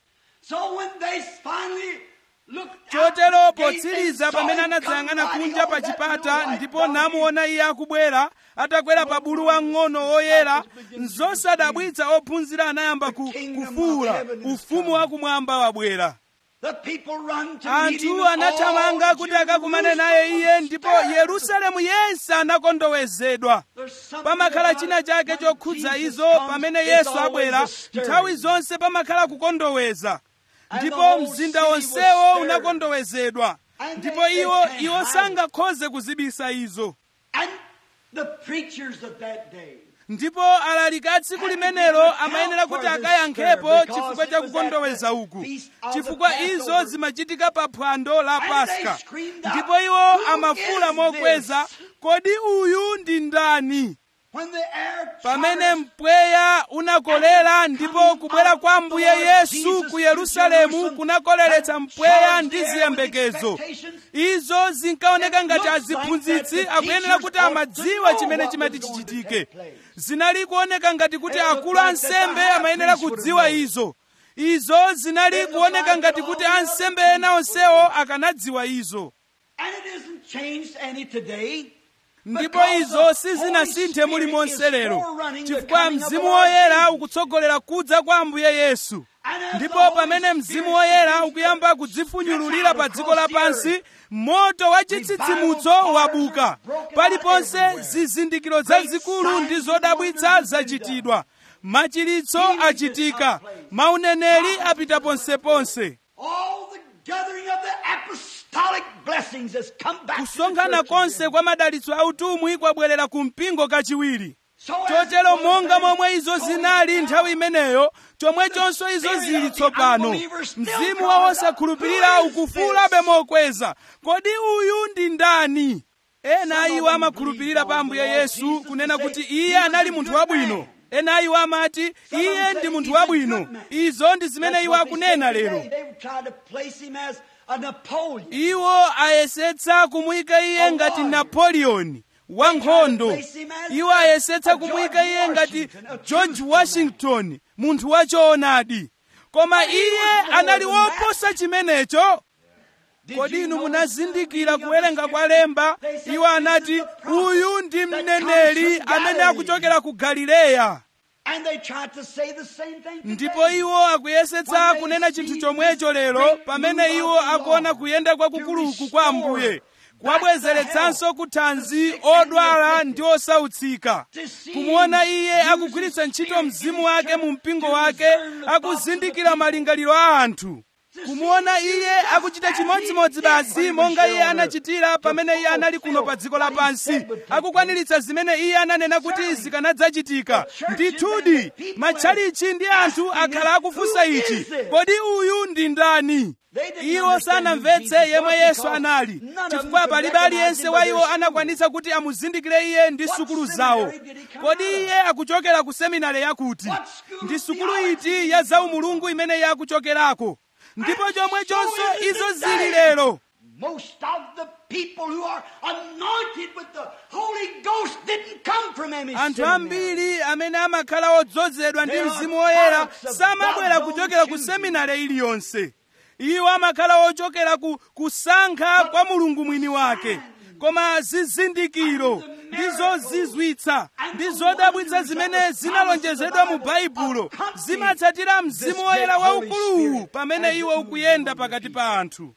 [SPEAKER 2] Chotero potsiriza pamene anadzayang'ana kunja pa chipata ndipo namuona iye akubwera atakwera pa bulu wang'ono woyera, nzosadabwitsa ophunzira anayamba kufuwula, ufumu wakumwamba wabwera. Anthu anathamanga kuti akakumane naye iye, ndipo Yerusalemu yense anakondowezedwa. Pamakhala china chake chokhudza izo pamene Yesu abwera, nthawi zonse pamakhala kukondoweza. Ndipo mzinda wonsewo unakondowezedwa. Ndipo iwo iwo sangakhoze kuzibisa izo. Ndipo alaliki a tsiku limenelo amayenera kuti akayankhepo chifukwa cha kukondoweza uku, chifukwa izo zimachitika pa phwando la Paska. Ndipo iwo amafuwula mokweza, kodi uyu ndi ndani? Pamene mpweya unakolera ndipo kubwera kwa Ambuye Yesu ku Yerusalemu kunakoleretsa mpweya ndi ziyembekezo. Izo zinkaoneka ngati aziphunzitsi akuyenera kuti amadziwa chimene chimati chichitike. Zinali kuoneka ngati kuti akulu ansembe amayenera kudziwa izo. Izo zinali kuoneka ngati kuti ansembe ena onsewo akanadziwa izo. Ndipo izo sizinasinthe mulimonse lero, chifukwa Mzimu Woyera ukutsogolera kudza kwa Ambuye Yesu. Ndipo pamene Mzimu Woyera ukuyamba kudzifunyululira pa dziko lapansi, moto wa chitsitsimutso wabuka. Paliponse zizindikiro zazikulu ndi zodabwitsa zachitidwa. Machiritso achitika. Mauneneri apita ponseponse. kusonkhana konse kwa madalitso a utumwi kwabwerera ku mpingo kachiwiri. Chotero monga momwe izo zinali nthawi imeneyo, chomwechonso izo zili tsopano. Mzimu wa osakhulupirira ukufuulabe mokweza. Kodi uyu ndi ndani? Ena iwo amakhulupirira pa Ambuye Yesu kunena kuti iye anali munthu wabwino. Ena iwo amati iye ndi munthu wabwino. Izo ndi zimene iwo akunena lero. Iwo ayesetsa kumuyika iye ngati Napoleon wankhondo. Iwo ayesetsa kumuyika iye ngati George Washington, munthu wachoonadi. Koma iye anali woposa chimenecho. Kodi inu munazindikira kuwerenga kwa lemba? Iwo anati uyu ndi mneneri amene akuchokera ku Galileya. Ndipo iwo akuyesetsa kunena chinthu chomwecho lero pamene iwo akuona kuyenda kwakukuluku kwa Ambuye, kuwabwezeretsanso kuthanzi odwala ndi osautsika, kumuona iye akugwiritsa ntchito mzimu wake mu mpingo wake, akuzindikira malingaliro a anthu, kumuona iye akuchita chimodzimodzi basi monga iye anachitira pamene iye anali kuno pa dziko lapansi, akukwaniritsa zimene iye ananena kuti zikanadzachitika. Ndithudi matchalichi ndi anthu akhala akufunsa ichi, kodi uyu ndi ndani? Iwo sanamvetse yemwe Yesu anali, chifukwa palibe aliyense wa iwo anakwanitsa kuti amuzindikire iye ndi sukulu zawo. Kodi iye akuchokera ku seminari yakuti? Ndi sukulu iti ya zaumulungu imene iye akuchokerako? Ndipo chomwechonso izo zili lero.
[SPEAKER 1] Most of the people who are anointed with the Holy Ghost didn't come from any seminary.
[SPEAKER 2] Anthu ambiri amene amakhala odzozedwa ndi Mzimu Woyera samabwera kuchokera ku seminari iliyonse. Iwo amakhala ochokera ku kusankha kwa Mulungu mwini wake. Koma zizindikiro ndi zozizwitsa ndi zodabwitsa zimene zinalonjezedwa mu Baibulo zimatsatira Mzimu Woyera waukuluwu pamene iwo ukuyenda pakati pa anthu.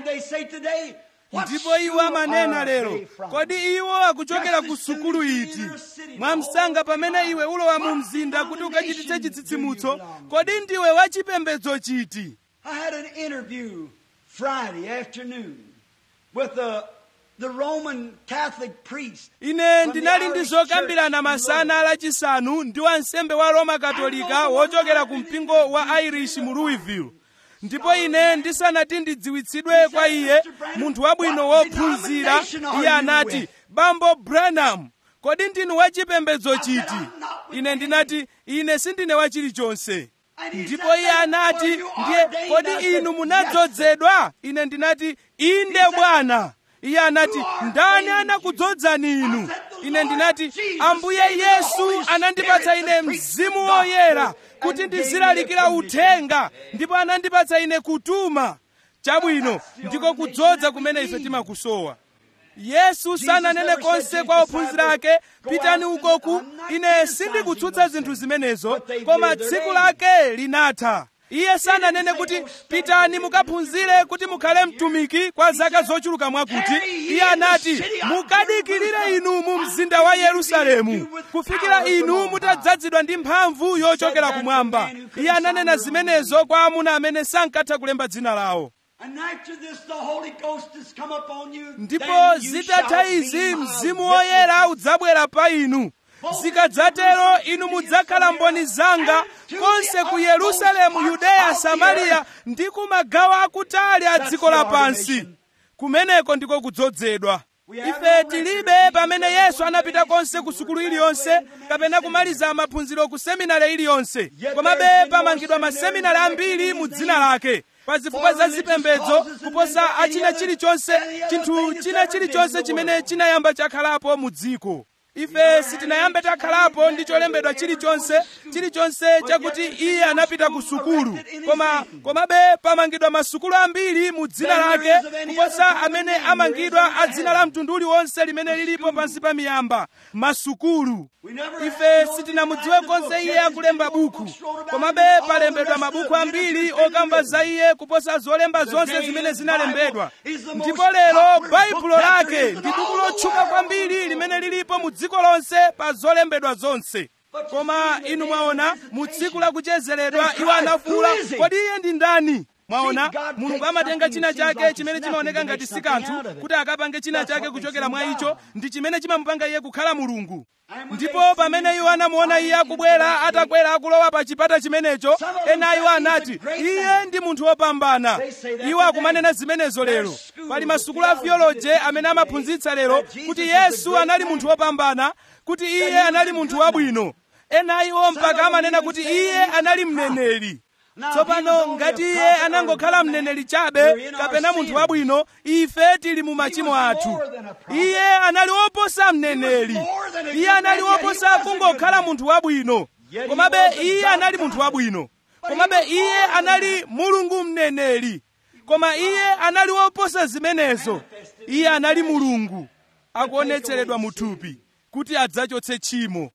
[SPEAKER 2] Ndipo iwo amanena lero, kodi iwo akuchokera ku sukulu iti? Mwamsanga pamene iwe ulowa mu mzinda kuti ukachititse chitsitsimutso, kodi ndiwe wachipembedzo chiti?
[SPEAKER 1] I had an interview Friday afternoon with the the Roman Catholic priest.
[SPEAKER 2] Ine ndinali ndi zokambirana masana lachisanu ndi wansembe wa Roma Katolika wochokera ku mpingo wa Irish mu Louisville. Ndipo ine ndisanati ndidziwitsidwe kwa iye, munthu wabwino wophunzira, iye anati, Bambo Branham, kodi ndinu wachipembedzo chiti? Ine ndinati, ine sindine wachilichonse. Ndipo iye anati, ndiye kodi inu munadzozedwa? Ine ndinati, inde Bwana. Iye anati, ndani anakudzozani inu? Ine ndinati, Ambuye Yesu anandipatsa ine Mzimu Woyera kuti ndizilalikira uthenga, ndipo anandipatsa ine kutuma. Chabwino, ndiko kudzoza kumene ife timakusowa. Yesu sananene konse kwa ophunzira ake, pitani ukoku. Ine sindikutsutsa zinthu zimenezo, koma tsiku lake linatha. Iye sananene kuti pitani mukaphunzire kuti mukhale mtumiki kwa zaka zochuluka mwakuti. Iye anati mukadikirire inu mu mzinda wa Yerusalemu kufikira inu mutadzazidwa ndi mphamvu yochokera kumwamba. Iye ananena zimenezo kwa amuna amene sankatha kulemba dzina lawo. Ndipo zitatha izi Mzimu Woyera udzabwera pa inu. Zikadzatero inu mudzakhala mboni zanga konse ku Yerusalemu, Yudeya, Samariya ndi ku magawo akutali a dziko lapansi. Kumeneko ndiko kudzozedwa. Ife tilibe pamene Yesu anapita konse ku sukulu iliyonse kapena kumaliza maphunziro ku seminari iliyonse. Komabe pamangidwa maseminari ambiri mu dzina lake, pa zifukwa za zipembedzo kuposa achina chilichonse, chinthu china chilichonse chimene chinayamba chakhalapo mu dziko. Ife sitinayambe takhalapo ndi cholembedwa chilichonse, chilichonse chakuti iye anapita ku sukulu. Koma komabe pamangidwa masukulu ambiri mu dzina lake kuposa amene amangidwa a dzina la mtundu uliwonse limene lilipo pansi pa miyamba, masukulu. Ife sitinamudziwe konse iye akulemba buku, komabe palembedwa mabuku ambiri okamba za iye kuposa zolemba zonse zimene zinalembedwa. Ndipo lero Baibulo lake ndi buku lotchuka kwambiri limene lilipo mu dziko lonse pa zolembedwa zonse. Koma inu mwaona mu tsiku la kuchezeredwa iwo anafuwula, kodi iye ndi ndani? mwaona mulungu amatenga china chake chimene chimaoneka ngati si kanthu kuti akapange china chake kuchokera mwa icho, ndi chimene chimamupanga iye kukhala mulungu. Ndipo pamene iwo anamuona iye akubwera atakwera akulowa pa chipata chimenecho, ena iwo anati iye ndi munthu wopambana. Iwo akumanena zimenezo lero. Pali masukulu a theology amene amaphunzitsa lero kuti Yesu anali munthu wopambana, kuti iye anali munthu wabwino. Ena iwo mpaka amanena kuti iye anali mneneri. Tsopano ngati iye anangokhala mneneri chabe kapena munthu wabwino, ife tili mu machimo athu. Iye anali woposa mneneri. Iye anali woposa kungokhala munthu wabwino. Komabe iye anali munthu wabwino. Komabe iye anali mulungu mneneri. Koma iye anali woposa zimenezo. Iye anali mulungu akuonetseredwa mu thupi kuti adzachotse tchimo.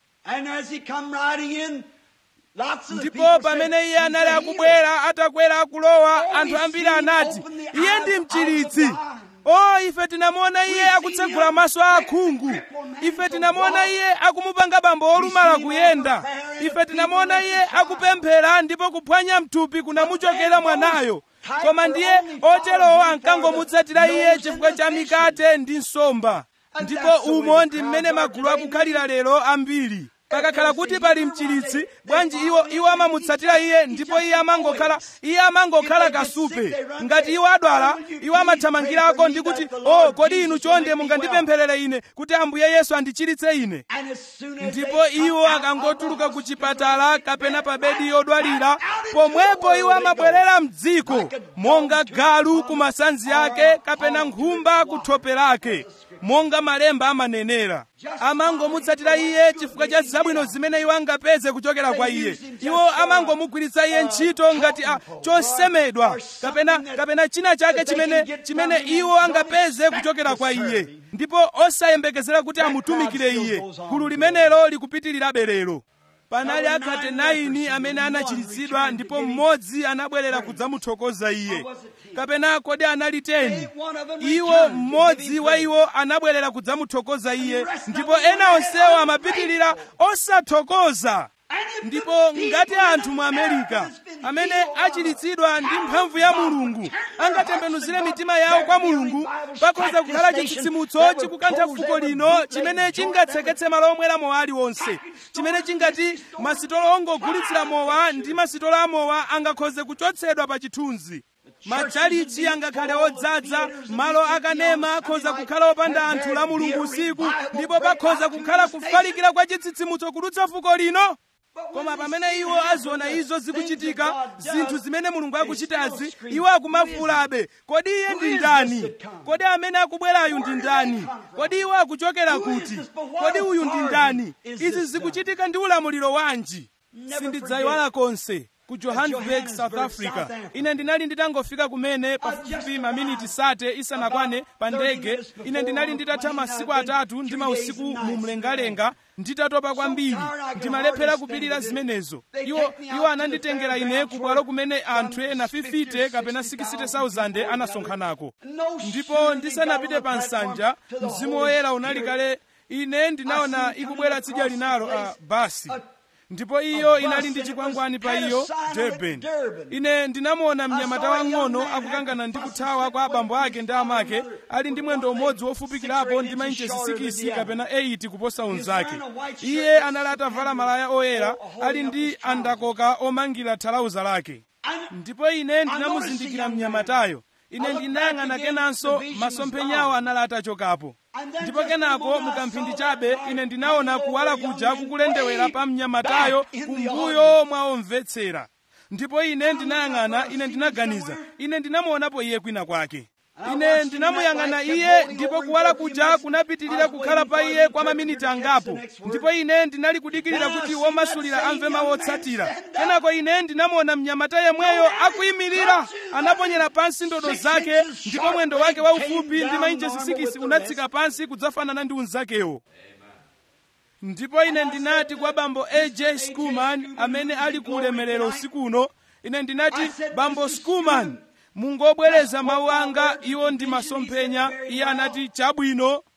[SPEAKER 2] Ndipo pamene iye anali akubwera atakwera akulowa, anthu ambiri anati iye ndi mchiritsi. Oh, ife tinamuona iye akutsegula maso a akhungu. Ife tinamuona iye akumupanga bambo olumala kuyenda. Ife tinamuona iye akupemphera ndipo kuphwanya mthupi kunamuchokera mwanayo. Koma ndiye oterowo ankangomutsatira iye chifukwa cha mikate ndi nsomba. Ndipo umo ndi mmene magulu akukhalira lero ambiri. Pakakhala kuti pali mchiritsi, bwanji iwo iwo amamutsatira iye, ndipo iye amangokhala iye amangokhala kasupe. Ngati iwo adwala, iwo amathamangirako ndi kuti, oh, kodi inu chonde mungandipempherere ine kuti Ambuye Yesu andichiritse ine. Ndipo iwo akangotuluka ku chipatala kapena pa bedi yodwalira, pomwepo iwo amabwerera mdziko monga galu ku masanzi ake kapena nkhumba ku thope lake, monga malemba amanenera. Amangomutsatira iye chifukwa cha zabwino zimene iwo angapeze kuchokera kwa iye. Iwo amangomugwiritsa iye ntchito ngati a chosemedwa kapena kapena china chake chimene chimene iwo angapeze kuchokera kwa iye, ndipo osayembekezera kuti amutumikire iye. Gulu limenelo likupitirirabe lero. Panali akhate naini amene anachiritsidwa, ndipo mmodzi anabwerera kudzamuthokoza iye. Kapena kodi anali teni? Iwo mmodzi wa iwo anabwerera kudzamuthokoza iye, ndipo ena onsewo amapitirira osathokoza. Ndipo ngati anthu mu Amerika amene achiritsidwa ndi mphamvu ya Mulungu angatembenuzire mitima yawo kwa Mulungu, pakhoza kukhala chitsitsimutso chikukantha fuko lino chimene chingatseketse malo omwera mowa aliwonse, chimene chingati masitolo ongogulitsira mowa ndi masitolo amowa angakhoze kuchotsedwa pa chithunzi. Matchalichi angakhale odzaza, malo akanema akhoza kukhala opanda anthu la Mulungu usiku, ndipo pakhoza kukhala kufalikira kwa chitsitsimutso kudutsa fuko lino. Koma pamene iwo aziona izo zikuchitika, zinthu zimene Mulungu akuchitazi, iwo akumafulabe, kodi iye ndi ndani? Kodi amene akubwerayu ndi ndani? Kodi iwo akuchokera kuti? Kodi uyu ndi ndani? Izi zikuchitika ndi ulamuliro wanji? Sindidzayiwala konse ku Johannesburg, South Africa. Ine ndinali nditangofika kumene pafupi maminiti sate isanakwane pa ndege. Ine ndinali nditatha masiku atatu ndi mausiku mu mlengalenga, nditatopa kwambiri, ndimalephera kupirira zimenezo. Iwo iwo ananditengera ine ku bwalo kumene anthu ena fifty kapena sixty thousand anasonkhanako. Ndipo ndisanapite pa nsanja, Mzimu Woyera unali kale. Ine ndinaona ikubwera tsidya linalo a basi. Ndipo iyo inali ndi chikwangwani pa iyo, Durban. Ine ndinamuona mnyamata wang'ono akukangana ndi kuthawa kwa abambo ake ndi amake, ali ndi mwendo umodzi wofupikirapo ndi mainchesi sikisi kapena eight kuposa unzake. Iye anali atavala malaya oyera, ali ndi andakoka omangira thalauza lake. Ndipo ine ndinamuzindikira mnyamatayo. Ine ndinayang'ana kenanso, masomphenyawo anali atachokapo. Ndipo kenako mukamphindi chabe ine ndinaona kuwala kuja kukulendewera pa mnyamatayo kumbuyo mwa omvetsera. Ndipo ine ndinayang'ana, ine ndinaganiza, ine ndinamuonapo iye kwina kwake. Ine ndinamuyang'ana iye, ndipo kuwala kuja kunapitirira kukhala pa iye kwa maminiti angapo. Ndipo ine ndinali kudikirira kuti womasulira amve mawu otsatira. Kenako ine ndinamuona mnyamata yemweyo akuyimirira, anaponyera pansi ndodo zake, ndipo mwendo wake waufupi ndi mainchesi sikisi unatsika pansi kudzafanana ndi unzakewo. Ndipo ine ndinati kwa bambo A J Schoolman amene ali ku ulemerero usiku uno, ine ndinati, bambo Schoolman, mungobwereza mawu anga, iwo ndi masomphenya. Iye anati, chabwino.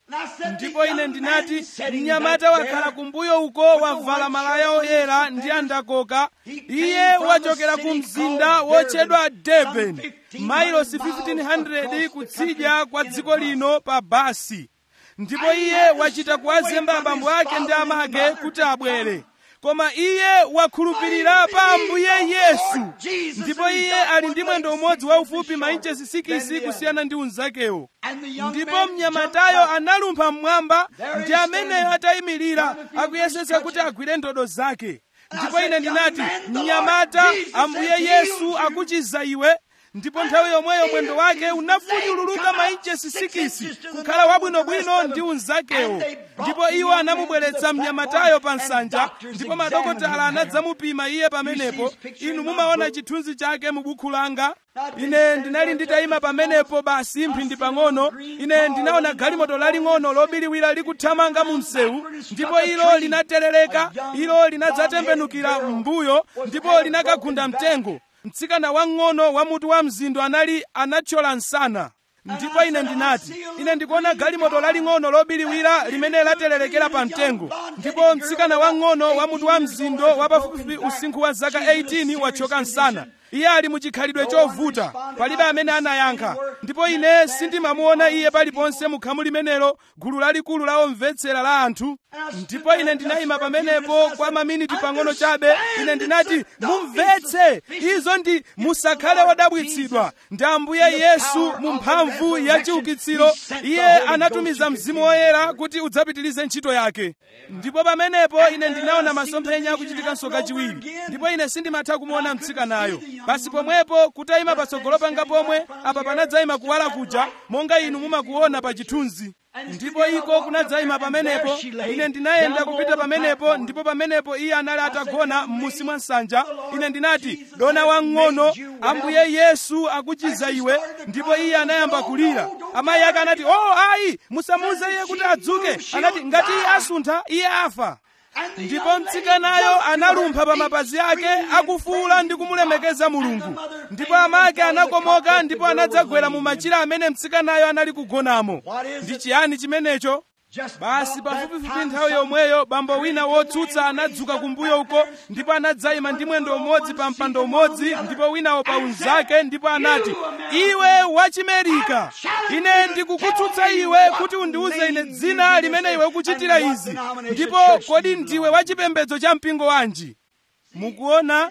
[SPEAKER 2] ndipo ine ndinati, mnyamata wakhala kumbuyo uko wavala malaya oyera ndi andakoka. Iye wachokera ku mzinda wotchedwa Durban, mailosi fifteen hundred kutsidya kwa dziko lino pa basi. Ndipo iye wachita kuwazemba abambo ake ndi amake kuti abwere. Koma iye wakhulupirira pa Ambuye Yesu, ndipo iye ali ndi mwendo umodzi waufupi mainchesi sikisi kusiyana ndi unzakewo. Ndipo mnyamatayo analumpha mmwamba, ndi ameneyo atayimirira akuyesetsa kuti agwire ndodo zake. Ndipo ine ndinati, mnyamata, Ambuye Yesu akuchiza iwe. Ndipo nthawi yomweyo mwendo wake unafunyululuka mainchesi sikisi kukhala wabwinobwino ndi unzakewo. Ndipo iwo anamubweretsa mnyamatayo pa nsanja, ndipo madokotala anadzamupima iye pamenepo. Inu mumaona chithunzi chake mu buku langa. Ine ndinali nditayima pamenepo basi mphindi pang'ono. Ine ndinaona galimoto laling'ono lobiriwira likuthamanga mu msewu, ndipo ilo linaterereka, ilo linadzatembenukira m'mbuyo, ndipo linakagunda mtengo. Mtsikana wang'ono wa mutu wa mzindo anali anathyola nsana. Ndipo ine ndinati, ine ndikuona galimoto laling'ono lobiriwira limene laterelekera pa mtengo. Ndipo mtsikana wang'ono wa mutu wa mzindo wapafupifupi usinkhu wa zaka eighteen wathyoka nsana. Iye ali muchikhalidwe chovuta, palibe amene anayankha. Ndipo ine sindimamuona iye paliponse mu khamu limenelo, gulu lalikulu la omvetsera la anthu. Ndipo ine ndinayima pamenepo kwa maminiti pang'ono chabe. Ine ndinati, mumvetse, izo ndi musakhale wodabwitsidwa. Ndi Ambuye Yesu mu mphamvu ya chiukitsiro, iye anatumiza Mzimu Woyera kuti udzapitirize ntchito yake. Ndipo pamenepo ine ndinaona masomphenya akuchitikanso kachiwiri. Ndipo ine sindimatha kumuona mtsikanayo. Basi pomwepo kutayima patsogolo panga pomwe, apa panadzayima kuwala kuja, monga inu mumakuona pa chithunzi. Ndipo iko kunadzayima pamenepo. Ine ndinayenda kupita pamenepo, ndipo pamenepo iye anali atagona m'munsi mwa nsanja. Ine ndinati, dona wang'ono, Ambuye Yesu akuchiza iwe. Ndipo iye anayamba kulira. Amayi ake anati, oh ayi, musamuuze iye kuti adzuke. Anati, ngati iye asuntha, iye afa. Ndipo mtsikanayo analumpha pa mapazi ake akufuula ndi kumulemekeza Mulungu. Ndipo amake anakomoka ndipo anadzagwera mu machira amene mtsikanayo anali kugonamo. Ndi chiyani chimenecho? Basi pafupifupi nthawi yomweyo bambo wina wotsutsa anadzuka kumbuyo uko, ndipo anadzayima ndi mwendo umodzi pa mpando umodzi, ndipo winawo pa unzake, ndipo anati, iwe wachimerika, ine ndikukutsutsa iwe kuti undiuze ine dzina limene iwe ukuchitira izi, ndipo kodi ndiwe wachipembedzo cha mpingo wanji? Mukuona,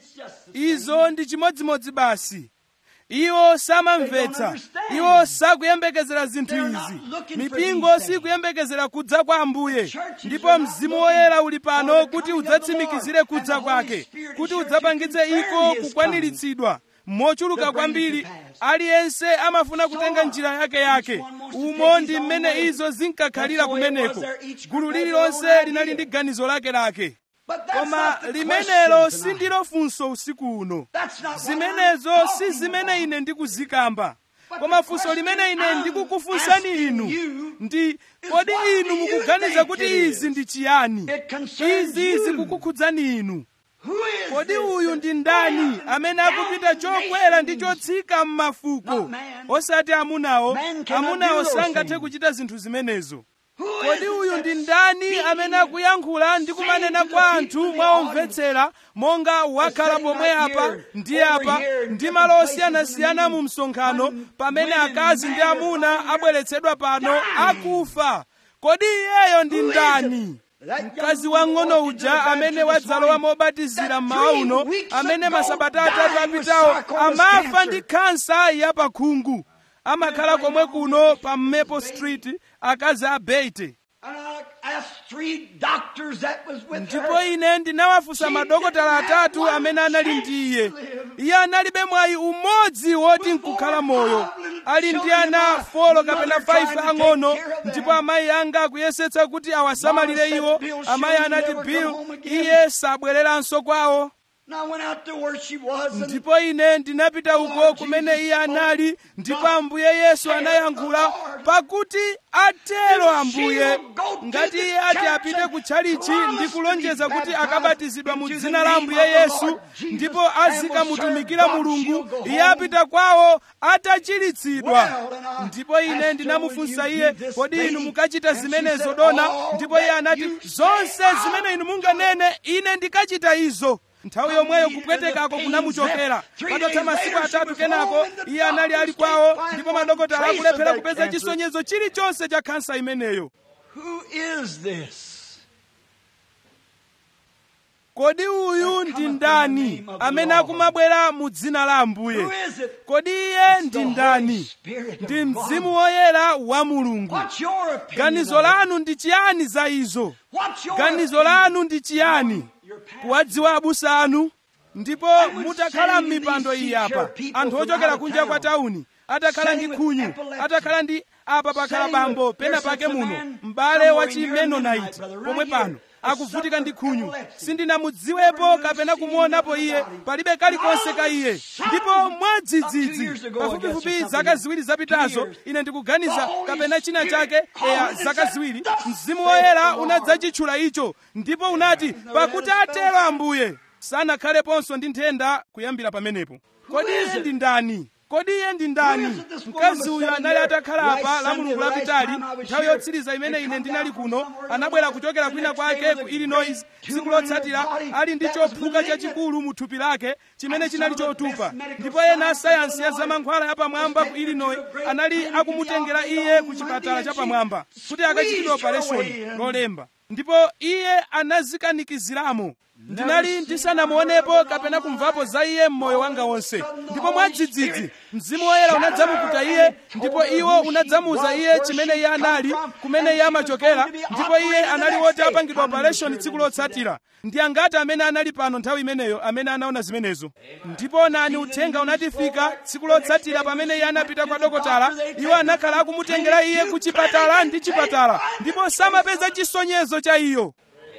[SPEAKER 2] izo ndi chimodzimodzi basi. Iwo samamvetsa, iwo sakuyembekezera zinthu izi. Mipingo sikuyembekezera kudza kwa Ambuye, ndipo Mzimu Woyera uli pano kuti udzatsimikizire kudza kwake, kuti udzapangitse iko kukwaniritsidwa mochuluka kwambiri. Aliyense amafuna kutenga njira yake yake. Umo ndi mmene izo zinkakhalira kumeneko. Gulu lililonse linali ndi ganizo lake lake. Koma limenelo sindilo funso usiku uno. Zimenezo si zimene ine ndikuzikamba. Koma funso limene ine ndikukufunsani inu ndi, kodi inu mukuganiza kuti izi ndi chiyani? Izi zikukukhudzani inu. Kodi uyu ndi ndani amene akupita chokwera ndi chotsika m'mafuko? Osati amunawo. Amunawo sangathe kuchita zinthu zimenezo. Kodi uyu ndi ndani amene akuyankhula ndi kumanena kwa anthu mwaomvetsera, monga wakhala pomwe apa ndi apa ndi malo osiyanasiyana mu msonkhano, pamene akazi ndi amuna abweretsedwa pano akufa? Kodi iyeyo ndi ndani? Mkazi wang'ono uja amene wadzalowa mobatizira mmawa uno, amene masabata atatu apitawo amafa ndi kansa ya pakhungu, amakhala komwe kuno pa Maple Street, akazi a Bete. Ndipo ine ndinawafunsa madokotala atatu amene anali ndi iye. Iye analibe mwayi umodzi woti nkukhala moyo. Ali ndi ana folo kapena five ang'ono, ndipo amayi anga akuyesetsa kuti awasamalire iwo. Amayi anati, Bill, iye sabwereranso kwawo. ndipo ine ndinapita uko kumene iye anali, ndipo Ambuye Yesu anayankhula, pakuti atero Ambuye, ngati iye ati apite kutchalichi ndi kulonjeza kuti akabatizidwa mu dzina la Ambuye Yesu ndipo azikamutumikira Mulungu, iye apita kwawo atachiritsidwa. Ndipo ine ndinamufunsa iye, kodi inu mukachita zimenezo dona? Ndipo iye anati, zonse zimene inu munganene ine ndikachita izo. Nthawi yomweyo kupwetekako kunamuchokera. Patatha masiku atatu kenako iye anali ali kwawo, ndipo madokotala akulephera kupeza chisonyezo chilichonse cha khansa imeneyo.
[SPEAKER 1] Who is this?
[SPEAKER 2] Kodi uyu ndi ndani amene akumabwera mu dzina la Ambuye? Kodi iye ndi ndani? Ndi Mzimu Woyera wa Mulungu. Ganizo lanu ndi chiyani za izo? Ganizo lanu ndi chiyani? Kuwadziwa abusa anu? Ndipo mutakhala m'mipando iyi apa, anthu ochokera kunja kwa tawuni, atakhala ndi khunyu, atakhala ndi apa pakhala bambo pena pake muno, m'bale wa Chimenonite pomwe pano akuvutika ndi khunyu, sindinamudziwepo kapena kumuonapo iye, palibe kalikonse ka iye. Ndipo mwadzidzidzi pafupifupi zaka ziwiri zapitazo, ine ndikuganiza kapena china chake, eya zaka ziwiri, Mzimu Woyera unadzachitchula icho, ndipo unati, pakuti atero Ambuye. Sanakhaleponso ndi nthenda kuyambira pamenepo. Kodi iye ndi ndani? Kodi iye ndi ndani? Mkazi uyu anali atakhala apa la Mulungu lapitali, nthawi yotsiriza imene ine ndinali kuno, anabwera kuchokera kwina kwake ku Illinois tsiku lotsatira, ali ndi chophuka chachikulu mu thupi lake chimene chinali chotupa. Ndipo ena asayansi ya zamankhwala yapamwamba ku Illinois anali akumutengera iye ku chipatala chapamwamba kuti akachitidwe operation lolemba. Ndipo iye anazikanikiziramo. Ndinali ndisanamuonepo kapena kumvapo za iye mmoyo wanga wonse. Ndipo mwadzidzidzi Mzimu Woyera unadzamukuta iye, ndipo iwo unadzamuza iye chimene iye anali, kumene iye amachokera, ndipo iye anali woti apangidwa operation tsiku lotsatira. Ndi angati amene anali pano nthawi imeneyo amene anaona zimenezo? Ndipo nani uthenga unatifika tsiku lotsatira pamene iye anapita kwa dokotala, iwo anakhala akumutengera iye ku chipatala ndi chipatala, ndipo samapeza chisonyezo cha iyo.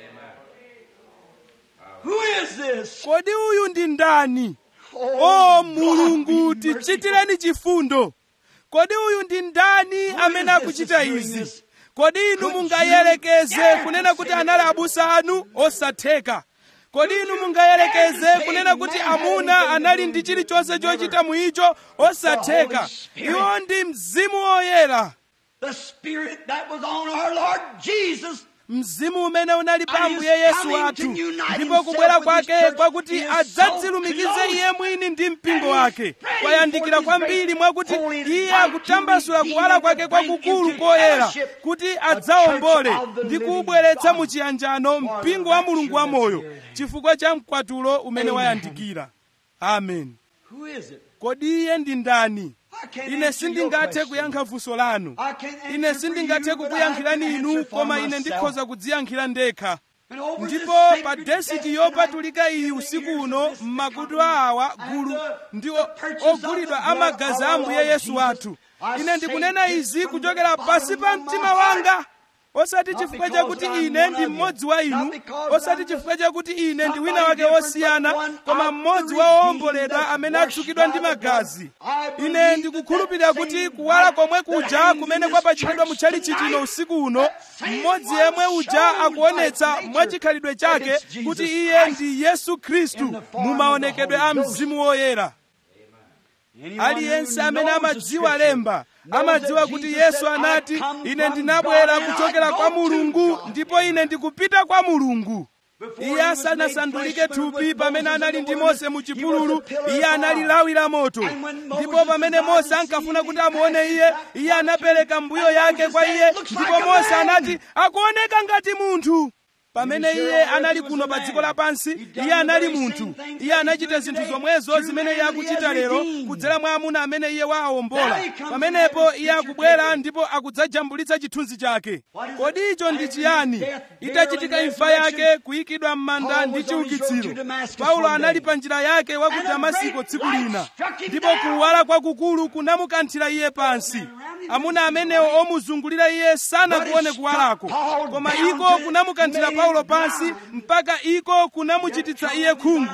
[SPEAKER 1] Who is this?
[SPEAKER 2] Kodi uyu ndi ndani? Oh Mulungu, tichitireni chifundo. Kodi uyu ndi ndani amene akuchita izi? Kodi inu mungayelekeze kunena kuti anali abusa anu? Osatheka. Kodi inu mungayelekeze kunena kuti amuna anali ndi chilichonse chochita muicho? Osatheka. Iwo ndi Mzimu Woyera.
[SPEAKER 1] The Spirit that was on our Lord Jesus.
[SPEAKER 2] Mzimu umene unali pa Ambuye Yesu wathu, ndipo kubwera kwake kwakuti adzadzilumikize iye mwini ndi mpingo wake. Kwayandikira kwambiri mwakuti iye akutambasula kuwala kwake kwakukulu koyera kuti adzawombole ndi kuubweretsa mu chiyanjano mpingo wa Mulungu wa moyo, chifukwa cha mkwatulo umene wayandikira. Amen.
[SPEAKER 1] Who is it?
[SPEAKER 2] Kodi iye ndi ndani? Ine sindingathe kuyankha funso lanu. Ine sindingathe kukuyankhirani inu, koma ine ndikhoza kudziyankhira ndekha. Ndipo pa desiki yopatulika iyi usiku uno, m'makutu awa gulu ndi ogulidwa amagazi a Ambuye Yesu wathu. Ine ndikunena izi kuchokera pasi pa mtima wanga. Osati chifukwa chakuti ine ndi mmodzi wa inu, osati chifukwa chakuti ine ndi wina wake wosiyana, koma mmodzi wa owomboledwa amene atsukidwa ndi magazi. Ine ndikukhulupirira kuti kuwala komwe kuja kumene kwapachikidwa mu tchalichi chino usiku uno, mmodzi yemwe uja akuonetsa mwachikhalidwe chake kuti iye ndi Yesu Khristu mu maonekedwe a Mzimu Woyera. Aliyense amene amadziwa lemba amadziwa kuti Yesu anati, ine ndinabwera kuchokera kwa Mulungu ndipo ine ndikupita kwa Mulungu. Iye asanasandulike thupi pamene anali ndi Mose mu chipululu, iye anali lawi la moto. Ndipo pamene Mose ankafuna kuti amuone iye, iye anapereka mbuyo yake kwa iye, ndipo Mose anati, akuoneka ngati munthu. Pamene iye anali kuno pa dziko lapansi, iye anali munthu. Iye anachita zinthu zomwezo zimene iye akuchita lero kudzera mwa amuna amene iye wawombola. Pamenepo iye akubwera ndipo akudzajambulitsa chithunzi chake. Kodi icho ndi chiyani? Itachitika imfa yake, kuyikidwa m'manda ndi chiukitsiro, Paulo anali pa njira yake wa ku Damasiko tsiku lina, ndipo kuwala kwakukulu kunamukanthira iye pansi. Amuna amenewo omuzungulira iye sanakuone kuwalako, koma iko kunamukanthira Paulo pansi mpaka iko kunamuchititsa iye khungu.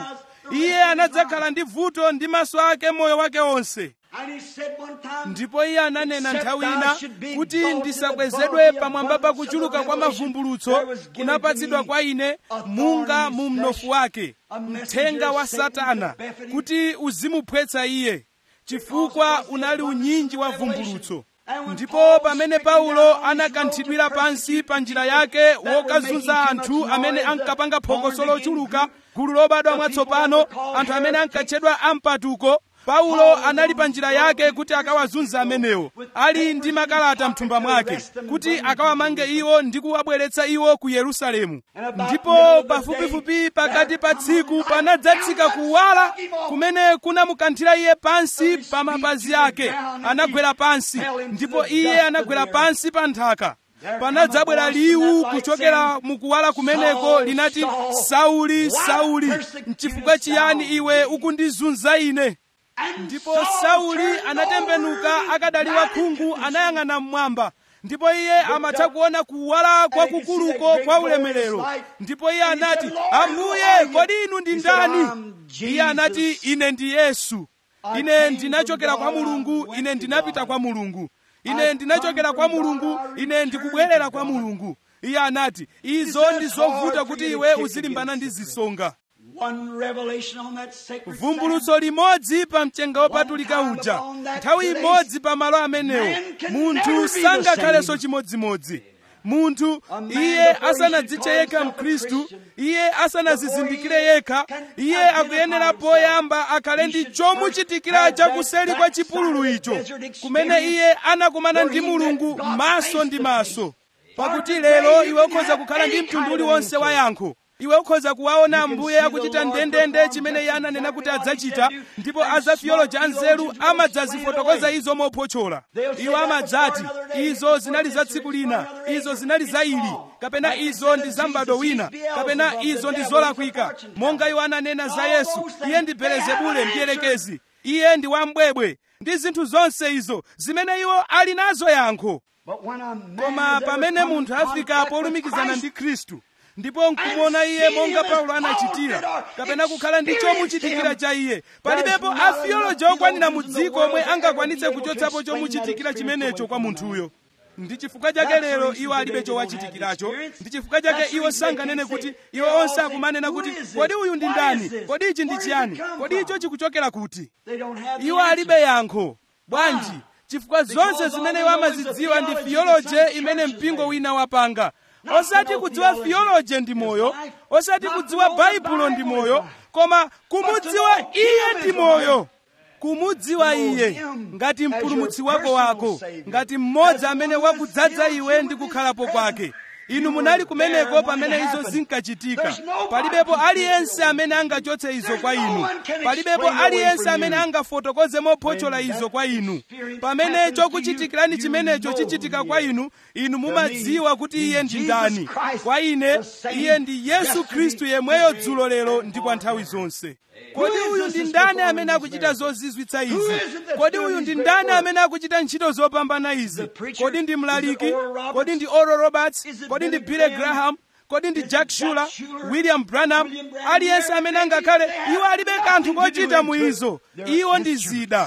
[SPEAKER 2] iye anadzakhala ndi vuto ndi maso ake moyo wake onse. Ndipo iye ananena nthawi ina kuti ndisakwezedwe pamwamba pa kuchuluka kwa mavumbulutso kunapatsidwa kwa ine munga mu mnofu wake, mthenga wa Satana, kuti uzimuphwetsa iye, chifukwa unali unyinji wa vumbulutso. Ndipo pamene Paulo anakanthidwira pansi pa njira yake wokazunza anthu amene ankapanga phokoso lochuluka, gulu lobadwa mwatsopano, anthu amene ankatchedwa ampatuko, Paulo anali pa njira yake kuti akawazunza amenewo, ali ndi makalata mthumba mwake, kuti akawamange iwo ndi kuwabweretsa iwo ku Yerusalemu. Ndipo pafupifupi pakati pa tsiku panadzatsika kuwala kumene kunamukanthira iye pansi pa mapazi ake. Anagwera pansi, ndipo iye anagwera pansi pa nthaka. Panadzabwera liwu kuchokera mukuwala kumeneko linati, Sauli, Sauli, n'chifukwa chiyani iwe ukundizunza ine? Ndipo Sauli anatembenuka akadali wakhungu, anayang'ana mmwamba, ndipo iye amatha kuona kuwala kwakukuluko kwa ulemerero. Ndipo iye anati, Ambuye, kodi inu ndi ndani? Iye anati, ine ndi Yesu. Ine ndinachokera kwa Mulungu, ine ndinapita kwa Mulungu. Ine ndinachokera kwa Mulungu, ine ndikubwerera kwa Mulungu. Iye anati, izo ndi zovuta kuti iwe uzilimbana ndi zisonga. Vumbulutso limodzi pa mchenga wopatulika uja, nthawi imodzi pa malo amenewo, munthu sangakhalenso chimodzimodzi. Munthu, iye asanadzitche yekha Mkhristu, iye asanazizindikire yekha, iye akuyenera poyamba akhale ndi chomuchitikira chakuseri kwa chipululu icho, kumene iye anakumana ndi Mulungu maso ndi maso. Pakuti lero iwe ukhoza kukhala ndi mtundu uliwonse wa yankho. Iwe ukhoza kuwaona Ambuye akuchita ndendende chimene iye ananena kuti adzachita, ndipo azafiyoloji anzeru amadzazifotokoza izo mophotchola. Iwo amadzati, izo zinali za tsiku lina, izo zinali za ili, kapena izo ndi za m'bado wina, kapena izo ndi zolakwika. Monga iwo ananena za Yesu, iye ndi Belezebule mdierekezi, iye ndi wambwebwe, ndi zinthu zonse izo zimene iwo ali nazo yankho. Koma pamene munthu afika polumikizana ndi Khristu, ndipo nkumuona iye monga Paulo anachitira, kapena kukhala ndi chomuchitikira cha iye, palibepo afiyoloji okwanira mu dziko omwe angakwanitse kuchotsapo chomuchitikira chimenecho kwa munthuyo. Ndi chifukwa chake lero iwo alibe chowachitikiracho. Ndi chifukwa chake iwo sanganene kuti iwo onse akumanena kuti kodi uyu ndi ndani, kodi ichi ndi chiyani, kodi icho chikuchokera kuti. Iwo alibe yankho. Bwanji? Chifukwa zonse zimene iwo amazidziwa ndi theology imene mpingo wina wapanga. Osati kudziwa theology ndi moyo, osati kudziwa Baibulo ndi moyo, koma kumudziwa iye ndi moyo. Kumudziwa iye ngati mpulumutsi wako wako, ngati mmodzi amene wakudzaza iwe ndi kukhalapo kwake. Inu munali kumeneko pamene izo zinkachitika. Palibepo aliyense amene angachotse izo kwa inu. Palibepo aliyense amene angafotokoze mophotchola izo kwa inu. Pamene chokuchitikirani chimenecho chichitika kwa inu, inu mumadziwa kuti iye ndi ndani. Kwa ine, iye ndi Yesu Khristu yemweyo dzulo lero ndi kwa nthawi zonse. Kodi uyu ndi ndani amene akuchita zozizwitsa izi? Kodi uyu ndi ndani amene akuchita ntchito zopambana izi? Kodi ndi mlaliki? Kodi ndi Oral Roberts? Kodi ndi Billy Graham? Kodi ndi Jack Shuler? William Branham? Aliyense amene angakhale, iwo alibe kanthu kochita mu izo. Iwo ndi zida.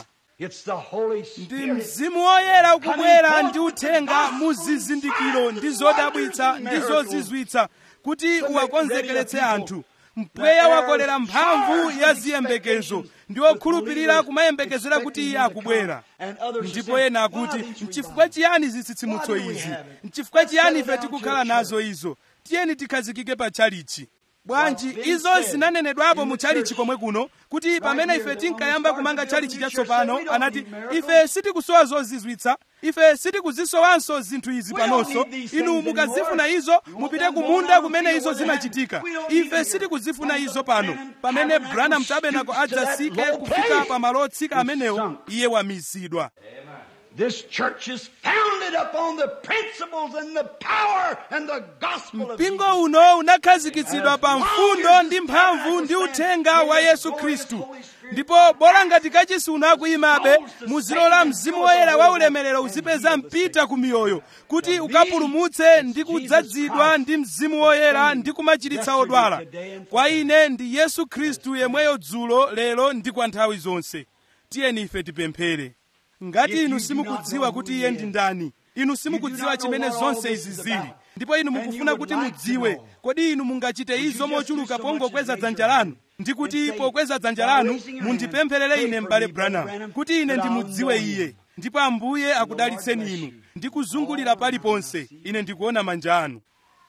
[SPEAKER 2] Ndi Mzimu Woyera ukubwera ndi uthenga mu zizindikiro ndi zodabwitsa ndi zozizwitsa kuti uwakonzekeretse anthu. Mpweya wakolera mphamvu ya ziyembekezo ndi okhulupirira kumayembekezera kuti iye akubwera. Ndipo ena akuti, n'chifukwa chiyani zitsitsimutso izi? N'chifukwa chiyani ife tikukhala nazo izo? Tiyeni tikhazikike pa tchalichi. Bwanji, izo zinanenedwapo mu tchalichi komwe kuno, kuti pamene ife tinkayamba kumanga tchalichi chatsopano, anati, ife sitikusowa zozizwitsa, ife sitikuzisowanso zinthu izi panonso. Inu mukazifuna izo, mupite kumunda kumene izo zimachitika. Ife sitikuzifuna izo pano. Pamene Branham Tabernacle adzasike kufika pa malo otsika amenewo, iye wamizidwa.
[SPEAKER 1] This church is founded
[SPEAKER 2] mpingo uno unakhazikitsidwa pa mfundo ndi mphamvu ndi uthenga wa Yesu Khristu. Ndipo bola ngati kachisi unakuyimabe, muzilola Mzimu Woyera wa ulemerero uzipeza mpita ku miyoyo, kuti ukapulumutse ndi kudzazidwa ndi Mzimu Woyera ndi kumachiritsa odwala. Kwa ine ndi Yesu Khristu yemweyo dzulo, lero ndi kwa nthawi zonse. Tiyeni ife tipemphere. Ngati inu simukudziwa kuti Iye ndi ndani, inu simukudziwa chimene zonse izi zili, ndipo inu mukufuna kuti mudziwe, kodi inu mungachite izo mochuluka pongokweza dzanja lanu ndi kuti pokweza dzanja lanu mundipempherere ine m'bale Branham kuti ine ndimudziwe Iye, ndipo Ambuye akudalitseni inu ndi kuzungulira paliponse. Ine ndikuona manja anu.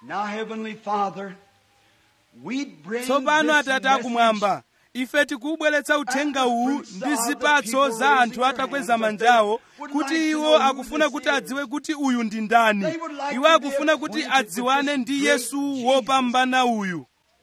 [SPEAKER 2] Tsopano Atate akumwamba, ife tikubweretsa uthenga uwu ndi zipatso za anthu atakweza manjawo, kuti iwo akufuna kuti adziwe kuti uyu ndi ndani. Iwo akufuna kuti adziwane ndi Yesu wopambana uyu,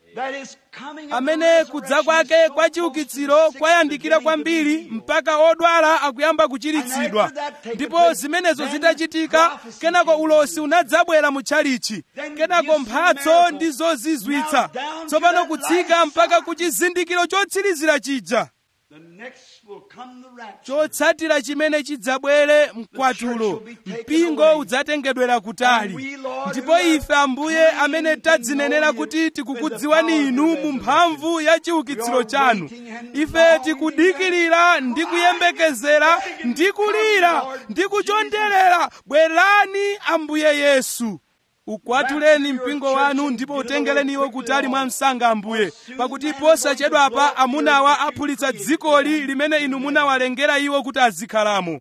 [SPEAKER 2] amene kudza kwake kwa chiukitsiro kwayandikira kwambiri mpaka odwala akuyamba kuchiritsidwa. Ndipo zimenezo zitachitika, kenako ulosi unadzabwera mu tchalichi, kenako mphatso ndi zozizwitsa, tsopano kutsika mpaka ku chizindikiro chotsirizira chija. Chotsatira chimene chidzabwere mkwatulo, mpingo udzatengedwera kutali. Ndipo ife Ambuye amene tadzinenera kuti tikukudziwani inu mu mphamvu ya chiukitsiro chanu, ife tikudikirira ndi kuyembekezera ndi kulira ndi kuchonderera. Bwerani Ambuye Yesu. Ukwatuleni mpingo wanu ndipo utengereni iwo kutali mwa msanga Ambuye, pakuti posachedwapa amunawa aphulitsa dzikoli limene inu munawalengera iwo kuti azikhalamo.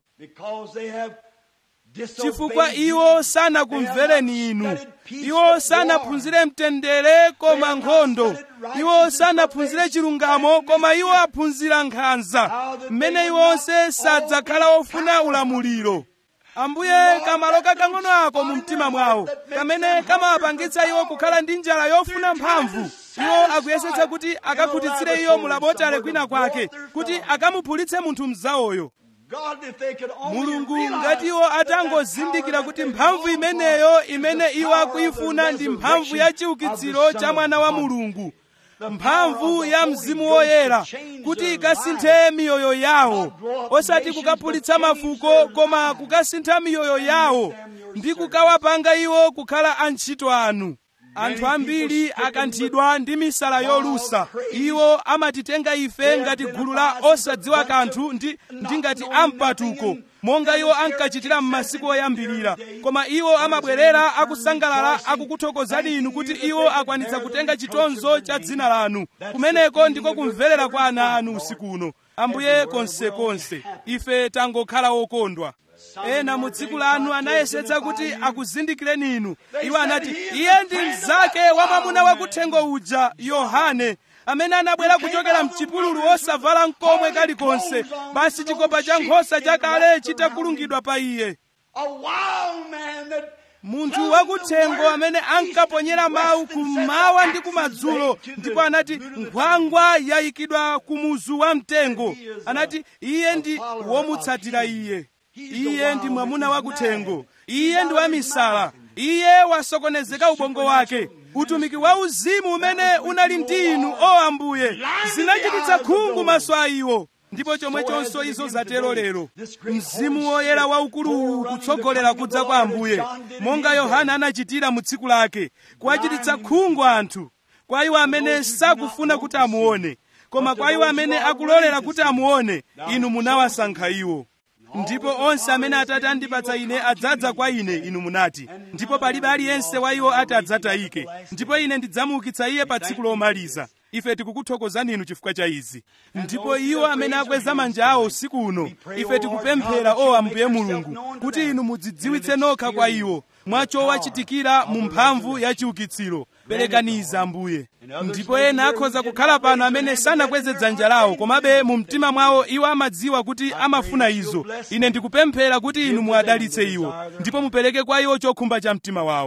[SPEAKER 2] Chifukwa iwo sanakumvereni inu, iwo sanaphunzire mtendere koma nkhondo, iwo sanaphunzire chilungamo koma iwo aphunzira nkhanza, mmene iwonse sadzakhala ofuna ulamuliro. Ambuye, kamalo kakang'ono ako mu mtima mwawo, kamene kamawapangitsa iwo kukhala ndi njala yofuna mphamvu, iwo akuyesetsa kuti akakhutitsire iyo mulabotale kwina kwake, kuti akamuphulitse munthu mzawoyo. Mulungu, ngati iwo atangozindikira kuti mphamvu imeneyo imene iwo akuyifuna ndi mphamvu ya chiukitsiro cha Mwana wa Mulungu, mphamvu ya Mzimu Woyera, kuti ikasinthe miyoyo yawo, osati kukaphulitsa mafuko koma kukasintha miyoyo yawo ndi kukawapanga iwo kukhala antchito anu. Anthu ambiri akanthidwa ndi misala yolusa. Iwo amatitenga ife ngati gulu la osadziwa kanthu ndi, ndi ngati ampatuko, monga iwo ankachitira m'masiku oyambirira. Koma iwo amabwerera akusangalala akukuthokozani inu kuti iwo akwanitsa kutenga chitonzo cha dzina lanu. Kumeneko ndiko kumverera kwa ana anu usiku uno. Ambuye, konsekonse ife tangokhala okondwa. Ena mu tsiku lanu anayesetsa kuti akuzindikireni inu. Iwo anati, iye ndi mnzake wa mwamuna wakuthengo uja Yohane, amene anabwera kuchokera mchipululu osavala nkomwe kalikonse, basi chikopa cha nkhosa chakale chitakulungidwa pa iye. Munthu wakuthengo amene ankaponyera mawu kummawa ndi kumadzulo, ndipo anati nkhwangwa yayikidwa kumuzu wa mtengo. Anati iye ndi womutsatira iye. Iye ndi mwamuna wakuthengo. Iye ndi wamisala. Iye wasokonezeka ubongo wake. Utumiki wa uzimu umene unali ndi inu, o Ambuye, zinachititsa khungu maso a iwo. Ndipo chomwechonso izo zatero lero. Mzimu Woyera waukulu kutsogolera kudza kwa Ambuye, monga Yohana anachitira mu tsiku lake, kuwachititsa khungu anthu. Kwa iwo amene sakufuna kuti amuone, koma kwa iwo amene akulolera kuti amuone, inu munawasankha iwo. Ndipo onse amene Atate andipatsa ine adzadza kwa ine, inu munati, ndipo palibe aliyense wa iwo ati adzatayike, ndipo ine ndidzamuukitsa iye pa tsiku lomaliza. Ife tikukuthokozani inu chifukwa cha izi. Ndipo iwo amene akweza manja awo usiku uno, ife tikupemphera, o Ambuye Mulungu, kuti inu mudzidziwitse nokha kwa iwo, mwachowachitikira mu mphamvu ya chiukitsiro. Perekaniza Ambuye. Ndipo ena akhoza kukhala pano amene sanakweze dzanja lawo, komabe mu mtima mwawo iwo amadziwa kuti amafuna izo. Ine ndikupemphera kuti inu muadalitse iwo, ndipo mupereke kwa iwo chokhumba cha mtima wawo.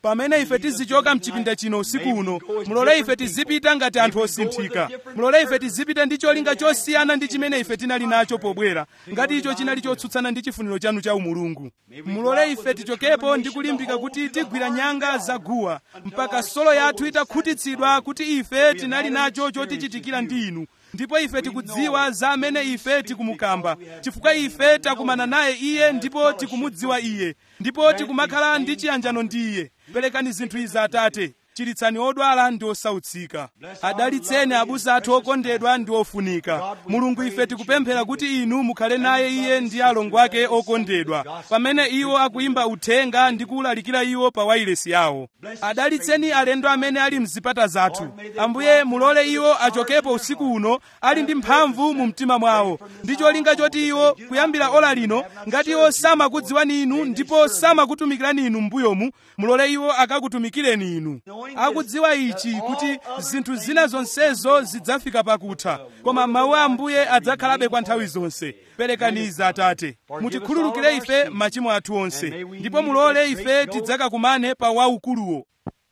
[SPEAKER 2] pamene ife tizichoka mchipinda chino usiku uno, mulole ife tizipita ngati anthu osinthika. Mulole ife tizipita ndi cholinga chosiyana ndi chimene ife tinali nacho pobwera, ngati icho chinali chotsutsana ndi chifuniro chanu cha umulungu. Mulole ife tichokepo ndi kulimbika kuti tigwira nyanga zaguwa mpaka solo yathu itakhutitsidwa kuti ife tinali nacho chotichitikira ndi inu, ndipo ife tikudziwa za amene ife tikumukamba, chifukwa ife takumana naye iye ndipo tikumudziwa iye, ndipo tikumakhala ndi chiyanjano ndi iye. Perekani zinthu izi Atate. Chiritsani odwala ndi osautsika. Adalitseni abusa athu okondedwa ndi ofunika. Mulungu, ife tikupemphera kuti inu mukhale naye iye ndi alongo ake okondedwa pamene iwo akuyimba uthenga ndi kuwulalikira iwo pa wailesi yawo. Adalitseni alendo amene ali mzipata zathu. Ambuye, mulole iwo achokepo usiku uno ali ndi mphamvu mu mtima mwawo, ndi cholinga choti iwo kuyambira ola lino, ngati iwo samakudziwani inu ndipo samakutumikirani inu m'mbuyomu, mulole iwo akakutumikireni inu, akudziwa ichi kuti zinthu zina zonsezo zidzafika pakutha, koma mawu a Ambuye adzakhalabe kwa nthawi zonse. Perekani izi Atate. Mutikhululukire ife machimo athu onse, ndipo mulole ife tidzakakumane pa waukuluwo.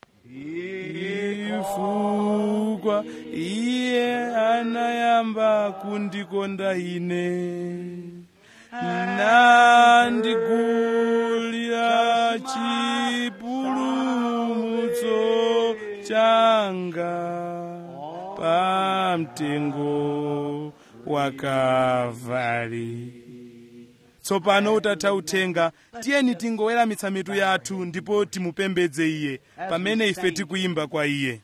[SPEAKER 2] Chifukwa iye anayamba kundikonda ine, nandigulira chipulumutso changa pa mtengo wa Kalvari. Tsopano utatha uthenga, tiyeni tingoweramitsa mitu yathu ndipo timupembedze iye pamene ife tikuyimba kwa iye.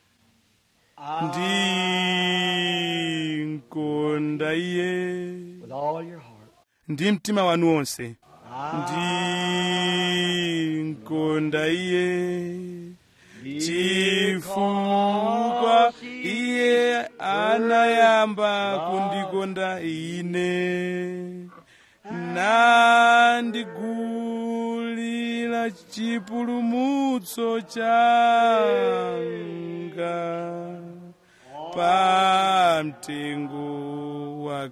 [SPEAKER 2] Ndinkonda iye ndi mtima wanu wonse. Ndinkonda iye chifukwa iye anayamba kundikonda ine, nandigulira chipulumutso changa pa mtengo wa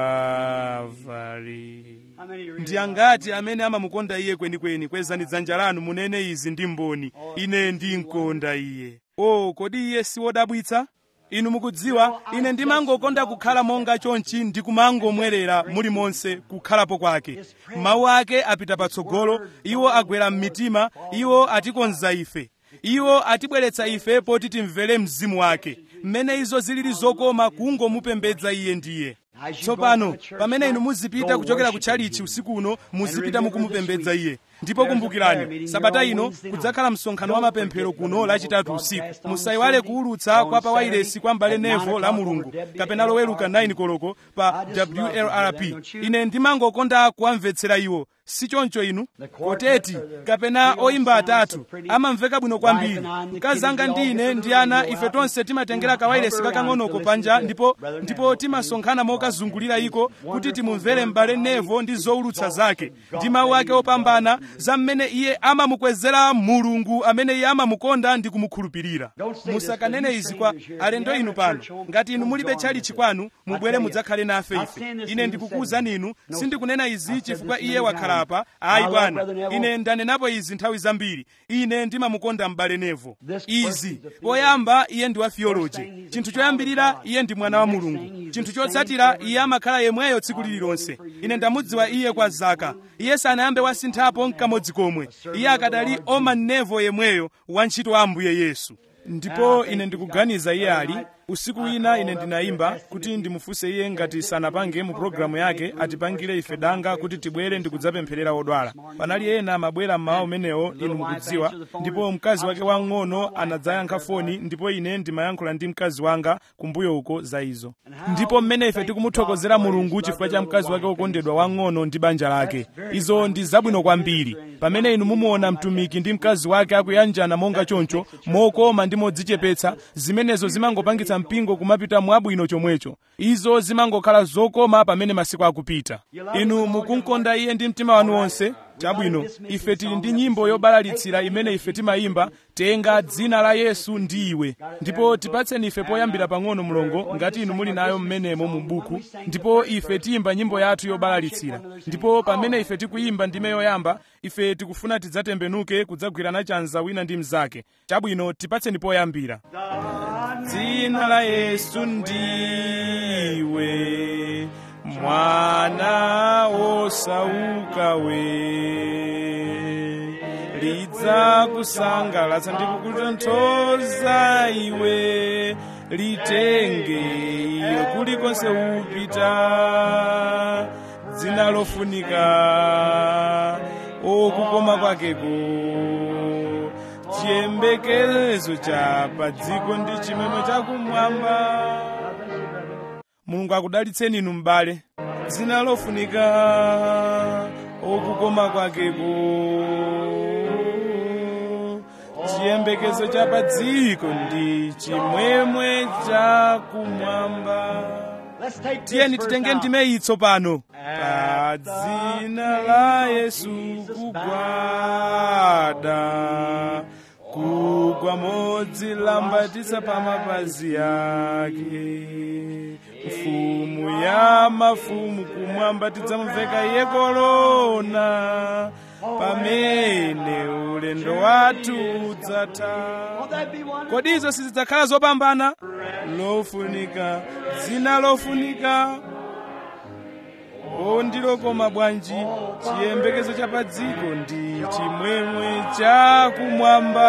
[SPEAKER 2] Kalvari. Ndi angati amene amamukonda iye kwenikweni? Kwezani dzanja lanu munene izi ndi mboni: ine ndinkonda iye. O, kodi iye si wodabwitsa? Inu mukudziwa, ine ndimangokonda kukhala monga chonchi ndi kumangomwerera muli monse kukhalapo kwake. Mawu ake apita patsogolo, iwo agwera m'mitima, iwo atikonza ife, iwo atibweretsa ife poti timvere mzimu wake. Mmene izo zilili zokoma kungomupembedza iye ndiye. Tsopano pamene inu muzipita kuchokera ku tchalichi usiku uno, muzipita mukumupembedza iye. Ndipo kumbukirani, sabata ino kudzakhala msonkhano wa mapemphero kuno lachitatu usiku. Musayiwale kuwulutsa kwa pa wailesi kwa mbale Nevo la Mulungu kapena loweruka nine koloko pa W L R P. Ine ndimangokonda kuwamvetsera iwo, si choncho inu? Koteti kapena oyimba atatu amamveka bwino kwambiri. Mkazi anga ndi ine ndi ana, ife tonse timatengera kawailesi kakang'onoko panja, ndipo ndipo timasonkhana mokazungulira iko kuti timumvere mbale Nevo ndi zowulutsa zake ndi mawu ake opambana za mmene iye amamukwezera Mulungu amene iye amamukonda ndi kumukhulupirira. Musakanene izi kwa alendo inu pano. Ngati inu mulibe tchalichi kwanu, mubwere mudzakhale nafe ife. Ine ndikukuwuzani inu, sindikunena izi chifukwa iye wakhala apa. Ayi bwana, ine ndanenapo izi nthawi zambiri. Ine ndimamukonda m'bale Nevo. Izi poyamba, iye ndi wa theology. Chinthu choyambirira, iye ndi mwana wa Mulungu. Chinthu chotsatira, iye amakhala yemweyo tsiku lililonse. Ine ndamudziwa iye kwa zaka. Iye sanayambe wasinthapo n'kamodzi komwe. Iye akadali Oman Nevo yemweyo, wantchito wa Ambuye Yesu. Ndipo ine ndikuganiza iye ali usiku wina ine ndinayimba kuti ndimufunse iye ngati sanapange mu programu yake atipangire ife danga kuti tibwere ndi kudzapempherera odwala. Panali ena amabwera mmawa umenewo, inu mukudziwa, ndipo mkazi wake wang'ono anadzayankha foni, ndipo ine ndimayankhula ndi mkazi wanga kumbuyo uko za izo. Ndipo mmene ife tikumuthokozera Mulungu chifukwa cha mkazi wake okondedwa wang'ono ndi banja lake. Izo ndi zabwino kwambiri. Pamene inu mumuona mtumiki ndi mkazi wake akuyanjana monga choncho, mokoma ndi modzichepetsa, zimenezo zimangopangitsa kupangitsa mpingo kumapita mwabwino chomwecho. Izo zimangokhala zokoma pamene masiku akupita. Inu mukunkonda iye ndi mtima wanu wonse. Chabwino, ife tili ndi nyimbo yobalalitsira imene ife timayimba, tenga dzina la Yesu ndi iwe. Ndipo tipatseni ife poyambira pang'ono mlongo ngati inu muli nayo mmenemo mu buku, ndipo ife tiyimba nyimbo yathu yobalalitsira. Ndipo pamene ife tikuyimba ndime yoyamba, ife tikufuna tidzatembenuke kudzagwirana chanza wina ndi mnzake. Chabwino, tipatseni poyambira. Dzina la Yesu ndiwe, mwana wosauka we, lidza kusangalatsa ndi kukutonthoza iwe, litenge iwe kulikonse upita, dzina lofunika okukoma kwakeko, chiyembekezo cha pa dziko ndi chimwemwe chakumwamba. Mulungu akudalitseni inu m'bale. Dzina lofunika okukoma kwakeko, chiyembekezo cha pa dziko ndi chimwemwe chakumwamba. Tiyeni titenge ndime iyi tsopano. Pa dzina la Yesu kugwada, kugwa modzilambatitsa pa mapazi yake, mfumu ya mafumu kumwamba tidzamuveka iye korona, pamene ulendo wathu udzatha. Kodi izo sizidzakhala zopambana? Lofunika, dzina lofunika, o ndilokoma bwanji, chiyembekezo cha pa dziko ndi chimwemwe chakumwamba.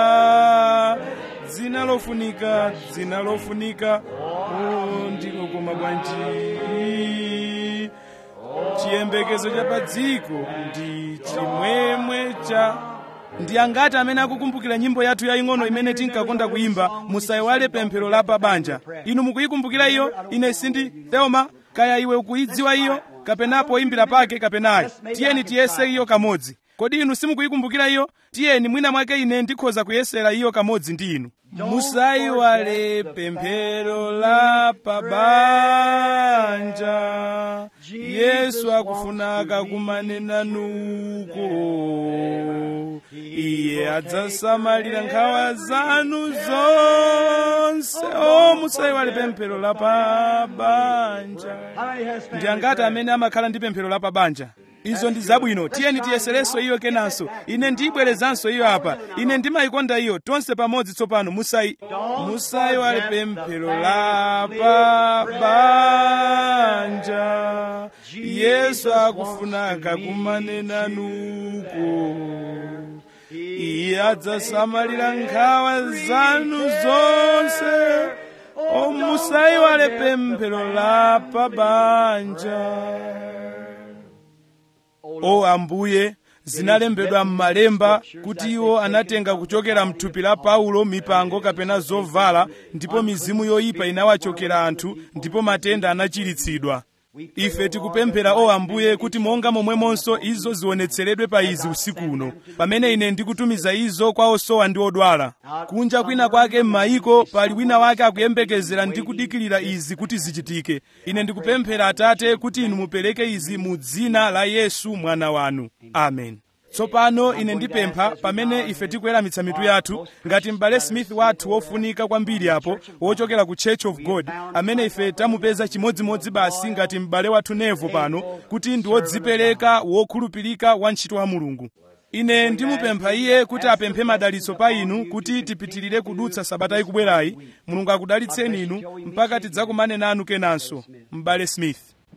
[SPEAKER 2] Dzina lofunika, dzina lofunika, o ndilokoma bwanji, chiyembekezo cha pa dziko ndi chimwemwe cha. Ndi angati amene akukumbukira nyimbo yathu yaying'ono imene tinkakonda kuyimba, musayiwale pemphero la pabanja? Inu mukuyikumbukira iyo? Ine sindi Theoma. Kaya iwe ukuyidziwa iyo kapenapo imbira pake kapenayi? Tiyeni tiyese iyo kamodzi. Kodi inu simukuyikumbukira iyo? Tiyeni mwina mwake ine ndikhoza kuyesera iyo kamodzi ndi inu. Musayiwale pemphero la pabanja, Yesu akufunaka kumanena nuko, iye adzasamalira nkhawa zanu zonse. O musayiwale pemphero la pabanja. Ndi angati amene amakhala ndi pemphero la pabanja? Izo ndi zabwino. Tiyeni tiyeserenso iyo kenanso. Ine ndiyibwerezanso iyo apa. Ine ndimayikonda iyo. Tonse pamodzi tsopano. Musayi musayiwale pemphero la pabanja, Yesu akufunaka kumanena nuko, iye adzasamalira nkhawa zanu zonse. O musayiwale pemphero la pabanja. O Ambuye, zinalembedwa m'malemba kuti iwo anatenga kuchokera mthupi la Paulo mipango kapena zovala, ndipo mizimu yoyipa inawachokera anthu, ndipo matenda anachiritsidwa. Ife tikupemphera o Ambuye kuti monga momwemonso izo zionetseredwe pa izi usiku uno, pamene ine ndikutumiza izo kwa osowa ndi odwala. Kunja kwina kwake m'mayiko pali wina wake akuyembekezera ndi kudikirira izi kuti zichitike. Ine ndikupemphera Atate kuti inu mupereke izi mu dzina la Yesu mwana wanu. Amen. Tsopano ine ndipempha pamene ife tikuweramitsa mitu yathu, ngati m'bale Smith wathu wofunika kwambiri apo, wochokera ku Church of God, amene ife tamupeza chimodzimodzi basi ngati m'bale wathu Nevo pano, kuti ndi wodzipereka, wokhulupirika, wantchito wa Mulungu. Ine ndimupempha iye kuti apemphe madalitso pa inu kuti tipitirire kudutsa sabata ikubwerayi. Mulungu akudalitseni inu mpaka tidzakumane nanu kenanso. M'bale Smith.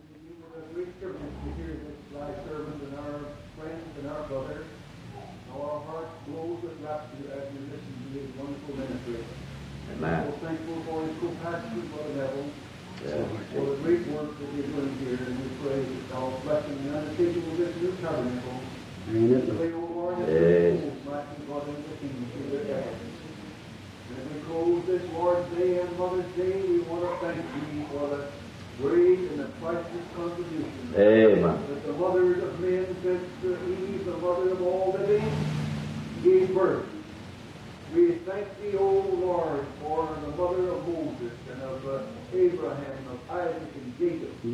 [SPEAKER 3] Amen. We're thankful for his compassion for the devil, for the great work that he's doing here, and we pray that God's blessing and undertaking of this new tabernacle, the way the Lord has been might be brought into the kingdom of the devil. As we close this Lord's Day and Mother's Day, we want to thank you for the great and the priceless contribution
[SPEAKER 4] Amen.
[SPEAKER 3] that the mother of men, since Eve, the mother of all living, gave birth. We thank thee, O Lord, for the mother of Moses,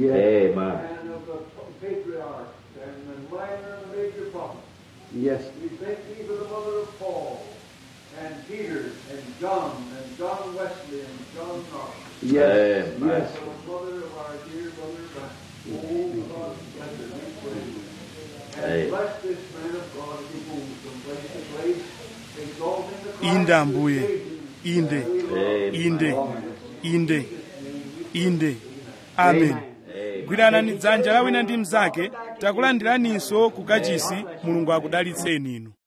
[SPEAKER 3] Yes.
[SPEAKER 4] Amen.
[SPEAKER 3] And of the patriarchs and the minor and the major prophets.
[SPEAKER 1] Yes.
[SPEAKER 3] We thank thee for the mother of Paul and Peter and John and John Wesley and John Knox.
[SPEAKER 1] Yes.
[SPEAKER 4] Amen.
[SPEAKER 1] Yes.
[SPEAKER 3] For the mother of our dear brother Brian. Oh, God, bless her. We pray. And
[SPEAKER 4] Amen.
[SPEAKER 3] bless this man of God as he moves from place to place, exalting the Christ
[SPEAKER 2] Inde Ambuye. Inde.
[SPEAKER 4] Amen.
[SPEAKER 2] Inde. Inde. Inde. Amen. Gwiranani dzanja la wina ndi mnzake, takulandiraninso ku kachisi. Mulungu akudalitseni inu.